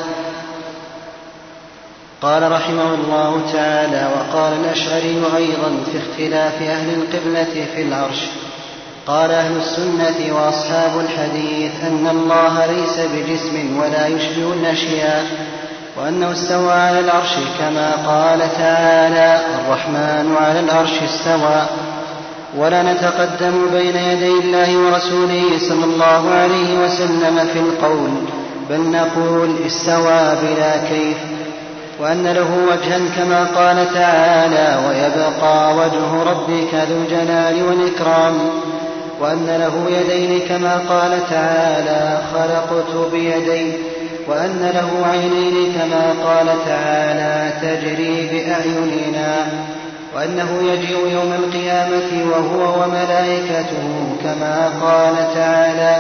قال رحمه الله تعالى: وقال الأشعري أيضا في اختلاف أهل القبلة في العرش. قال أهل السنة وأصحاب الحديث أن الله ليس بجسم ولا يشبه الأشياء، وأنه استوى على العرش كما قال تعالى: الرحمن على العرش استوى. ولا نتقدم بين يدي الله ورسوله صلى الله عليه وسلم في القول، بل نقول استوى بلا كيف، وأن له وجها كما قال تعالى: ويبقى وجه ربك ذو الجلال والإكرام. وأن له يدين كما قال تعالى: خلقت بيدي. وأن له عينين كما قال تعالى: تجري بأعيننا. وأنه يجيء يوم القيامة وهو وملائكته كما قال تعالى: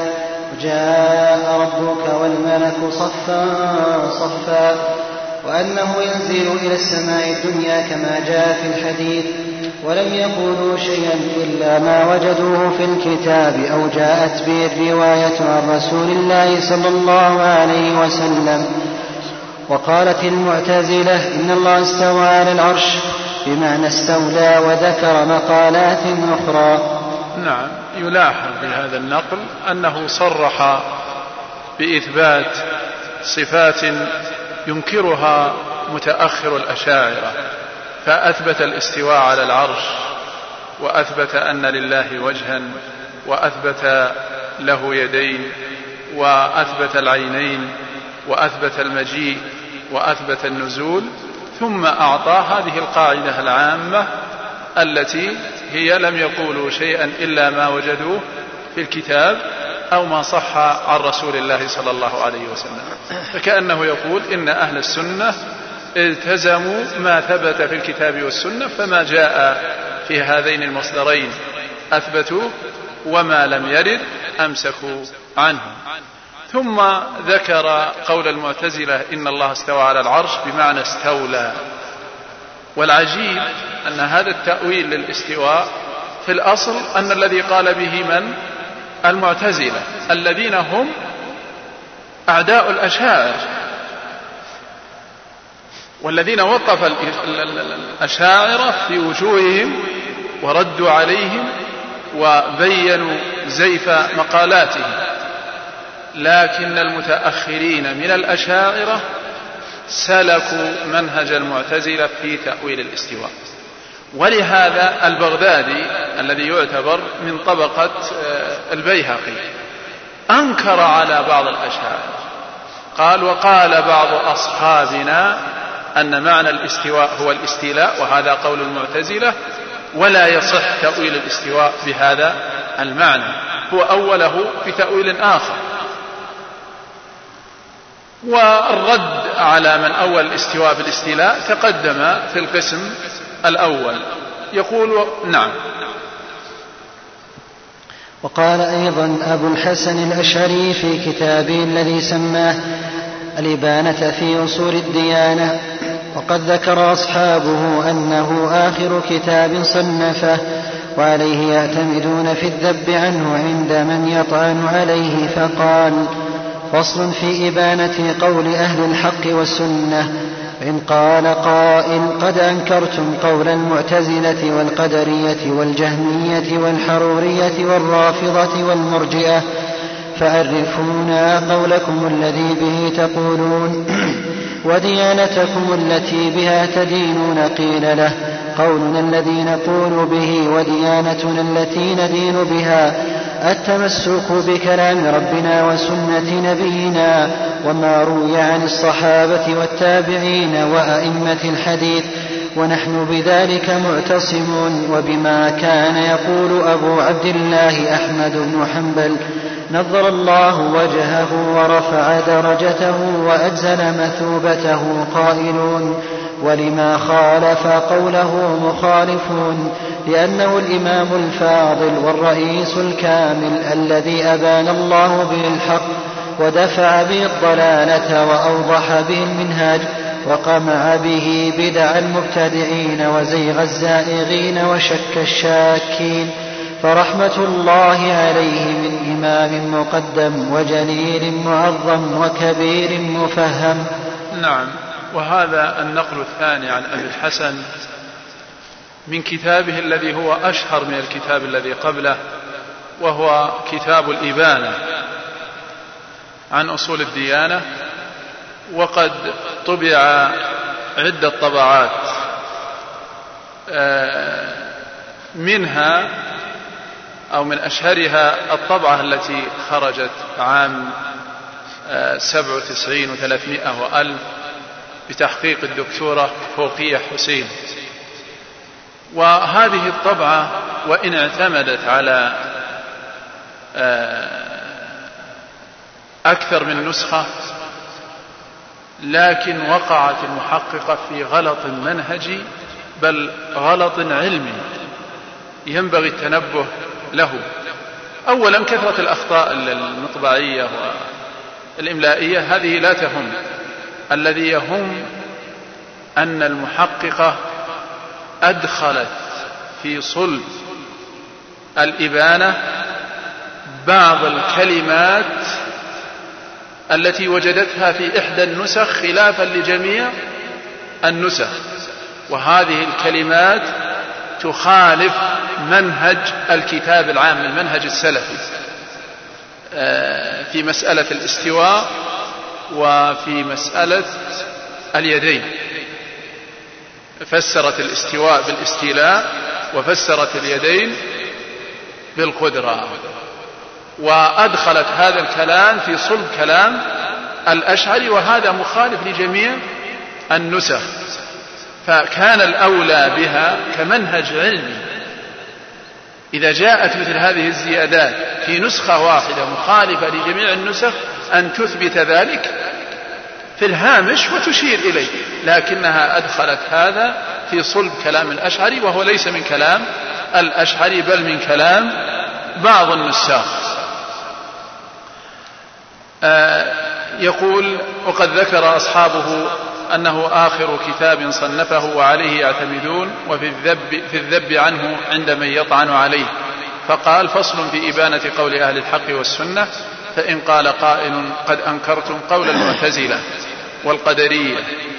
جاء ربك والملك صفا صفا. وأنه ينزل إلى السماء الدنيا كما جاء في الحديث. ولم يقولوا شيئا إلا ما وجدوه في الكتاب أو جاءت به الرواية عن رسول الله صلى الله عليه وسلم. وقالت المعتزلة إن الله استوى على العرش بمعنى استولى، وذكر مقالات أخرى. نعم، يلاحظ بهذا النقل أنه صرح بإثبات صفات ينكرها متأخر الأشاعرة، فأثبت الاستواء على العرش، وأثبت أن لله وجها، وأثبت له يدين، وأثبت العينين، وأثبت المجيء، وأثبت النزول، ثم أعطى هذه القاعدة العامة التي هي: لم يقولوا شيئا إلا ما وجدوه في الكتاب أو ما صح عن رسول الله صلى الله عليه وسلم. فكأنه يقول إن أهل السنة التزموا ما ثبت في الكتاب والسنة، فما جاء في هذين المصدرين أثبتوا، وما لم يرد أمسكوا عنه. ثم ذكر قول المعتزلة إن الله استوى على العرش بمعنى استولى. والعجيب أن هذا التأويل للاستواء في الأصل أن الذي قال به من؟ المعتزلة، الذين هم أعداء الأشاعرة، والذين وقف الأشاعرة في وجوههم وردوا عليهم وبينوا زيف مقالاتهم. لكن المتأخرين من الأشاعرة سلكوا منهج المعتزلة في تأويل الاستواء. ولهذا البغدادي الذي يعتبر من طبقة البيهقي أنكر على بعض الأشاعرة، قال: وقال بعض أصحابنا أن معنى الاستواء هو الاستيلاء، وهذا قول المعتزلة، ولا يصح تأويل الاستواء بهذا المعنى. هو أوله بتأويل آخر. والرد على من أول الاستواء بالاستيلاء تقدم في القسم الأول. يقول: نعم. وقال أيضا أبو الحسن الأشعري في كتابه الذي سماه الإبانة في أصول الديانة: وقد ذكر أصحابه أنه آخر كتاب صنفه وعليه يعتمدون في الذب عنه عند من يطعن عليه، فقال: فصل في إبانة قول أهل الحق والسنة. إن قال قائل: قد أنكرتم قول المعتزلة والقدرية والجهمية والحرورية والرافضة والمرجئة، فعرفونا قولكم الذي به تقولون وديانتكم التي بها تدينون. قيل له: قولنا الذي نقول به وديانتنا التي ندين بها التمسك بكلام ربنا وسنة نبينا وما روي عن الصحابة والتابعين وأئمة الحديث، ونحن بذلك معتصمون. وبما كان يقول أبو عبد الله أحمد بن حنبل نظر الله وجهه ورفع درجته وأجزل مثوبته قائلون: ولما خالف قوله مخالفون، لأنه الإمام الفاضل والرئيس الكامل الذي أبان الله به الحق ودفع به الضلالة وأوضح به المنهاج وقمع به بدع المبتدعين وزيغ الزائغين وشك الشاكين، فرحمة الله عليه من إمام مقدم وجليل معظم وكبير مفهم. نعم. وهذا النقل الثاني عن أبي الحسن من كتابه الذي هو أشهر من الكتاب الذي قبله، وهو كتاب الإبانة عن أصول الديانة، وقد طبع عدة طبعات، منها أو من أشهرها الطبعة التي خرجت عام سبع وتسعين وثلاثمائة وألف بتحقيق الدكتورة فوقية حسين. وهذه الطبعة وإن اعتمدت على أكثر من نسخة، لكن وقعت المحققة في غلط منهجي بل غلط علمي ينبغي التنبه له. أولا كثرة الأخطاء المطبعية والإملائية هذه لا تهم، الذي يهم أن المحققة أدخلت في صلب الإبانة بعض الكلمات التي وجدتها في إحدى النسخ خلافا لجميع النسخ، وهذه الكلمات تخالف منهج الكتاب العام، المنهج السلفي في مسألة الاستواء وفي مسألة اليدين. فسرت الاستواء بالاستيلاء وفسرت اليدين بالقدرة، وأدخلت هذا الكلام في صلب كلام الأشعري، وهذا مخالف لجميع النسخ. فكان الأولى بها كمنهج علمي إذا جاءت مثل هذه الزيادات في نسخة واحدة مخالفة لجميع النسخ أن تثبت ذلك في الهامش وتشير إليه، لكنها أدخلت هذا في صلب كلام الأشعري، وهو ليس من كلام الأشعري بل من كلام بعض النساخ. آه يقول: وقد ذكر أصحابه أنه آخر كتاب صنفه وعليه يعتمدون، وفي الذب, في الذب عنه عند من يطعن عليه، فقال: فصل في إبانة قول أهل الحق والسنة. فإن قال قائل: قد أنكرتم قول المعتزلة والقدرية.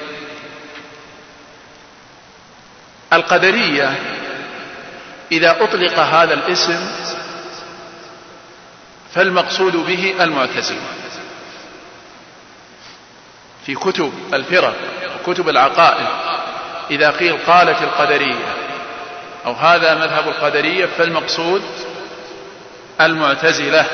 القدرية إذا أطلق هذا الاسم فالمقصود به المعتزلة في كتب الفرق وكتب العقائد. إذا قيل قالت القدرية أو هذا مذهب القدرية فالمقصود المعتزلة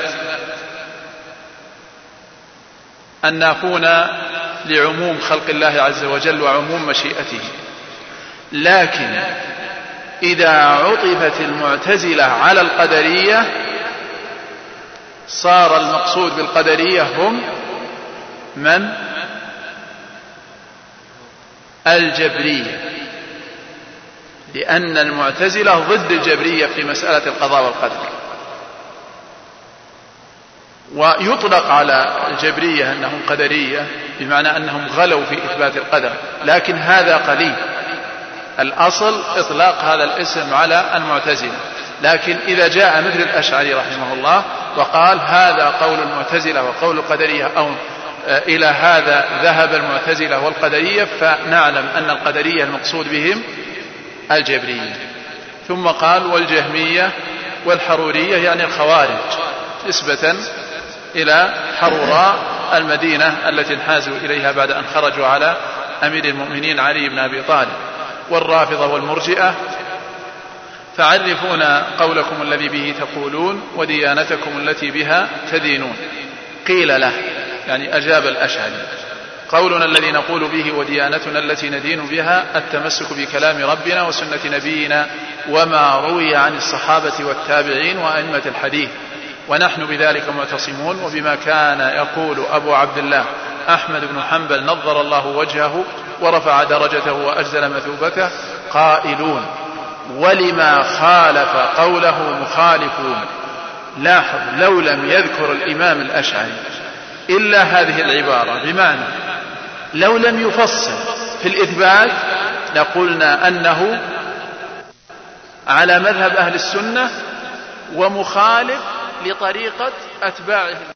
النافون لعموم خلق الله عز وجل وعموم مشيئته. لكن إذا عطفت المعتزلة على القدرية صار المقصود بالقدرية هم من؟ الجبرية، لأن المعتزلة ضد الجبرية في مسألة القضاء والقدر. ويطلق على الجبرية أنهم قدرية بمعنى أنهم غلوا في إثبات القدر، لكن هذا قليل. الأصل إطلاق هذا الاسم على المعتزلة، لكن إذا جاء مثل الأشعري رحمه الله وقال هذا قول المعتزلة وقول القدرية أو إلى هذا ذهب المعتزلة والقدرية، فنعلم أن القدرية المقصود بهم الجبرية. ثم قال والجهمية والحرورية، يعني الخوارج، نسبة إلى حروراء المدينة التي انحازوا إليها بعد أن خرجوا على أمير المؤمنين علي بن أبي طالب. والرافضة والمرجئة، فعرفون قولكم الذي به تقولون وديانتكم التي بها تدينون. قيل له، يعني أجاب الأشعري: قولنا الذي نقول به وديانتنا التي ندين بها التمسك بكلام ربنا وسنة نبينا وما روي عن الصحابة والتابعين وأئمة الحديث، ونحن بذلك معتصمون. وبما كان يقول أبو عبد الله أحمد بن حنبل نظر الله وجهه ورفع درجته وأجزل مثوبته قائلون: ولما خالف قوله مخالفون. لاحظ، لو لم يذكر الإمام الأشعري إلا هذه العبارة، بمعنى لو لم يفصل في الإثبات لقلنا أنه على مذهب أهل السنة ومخالف لطريقة أتباعه.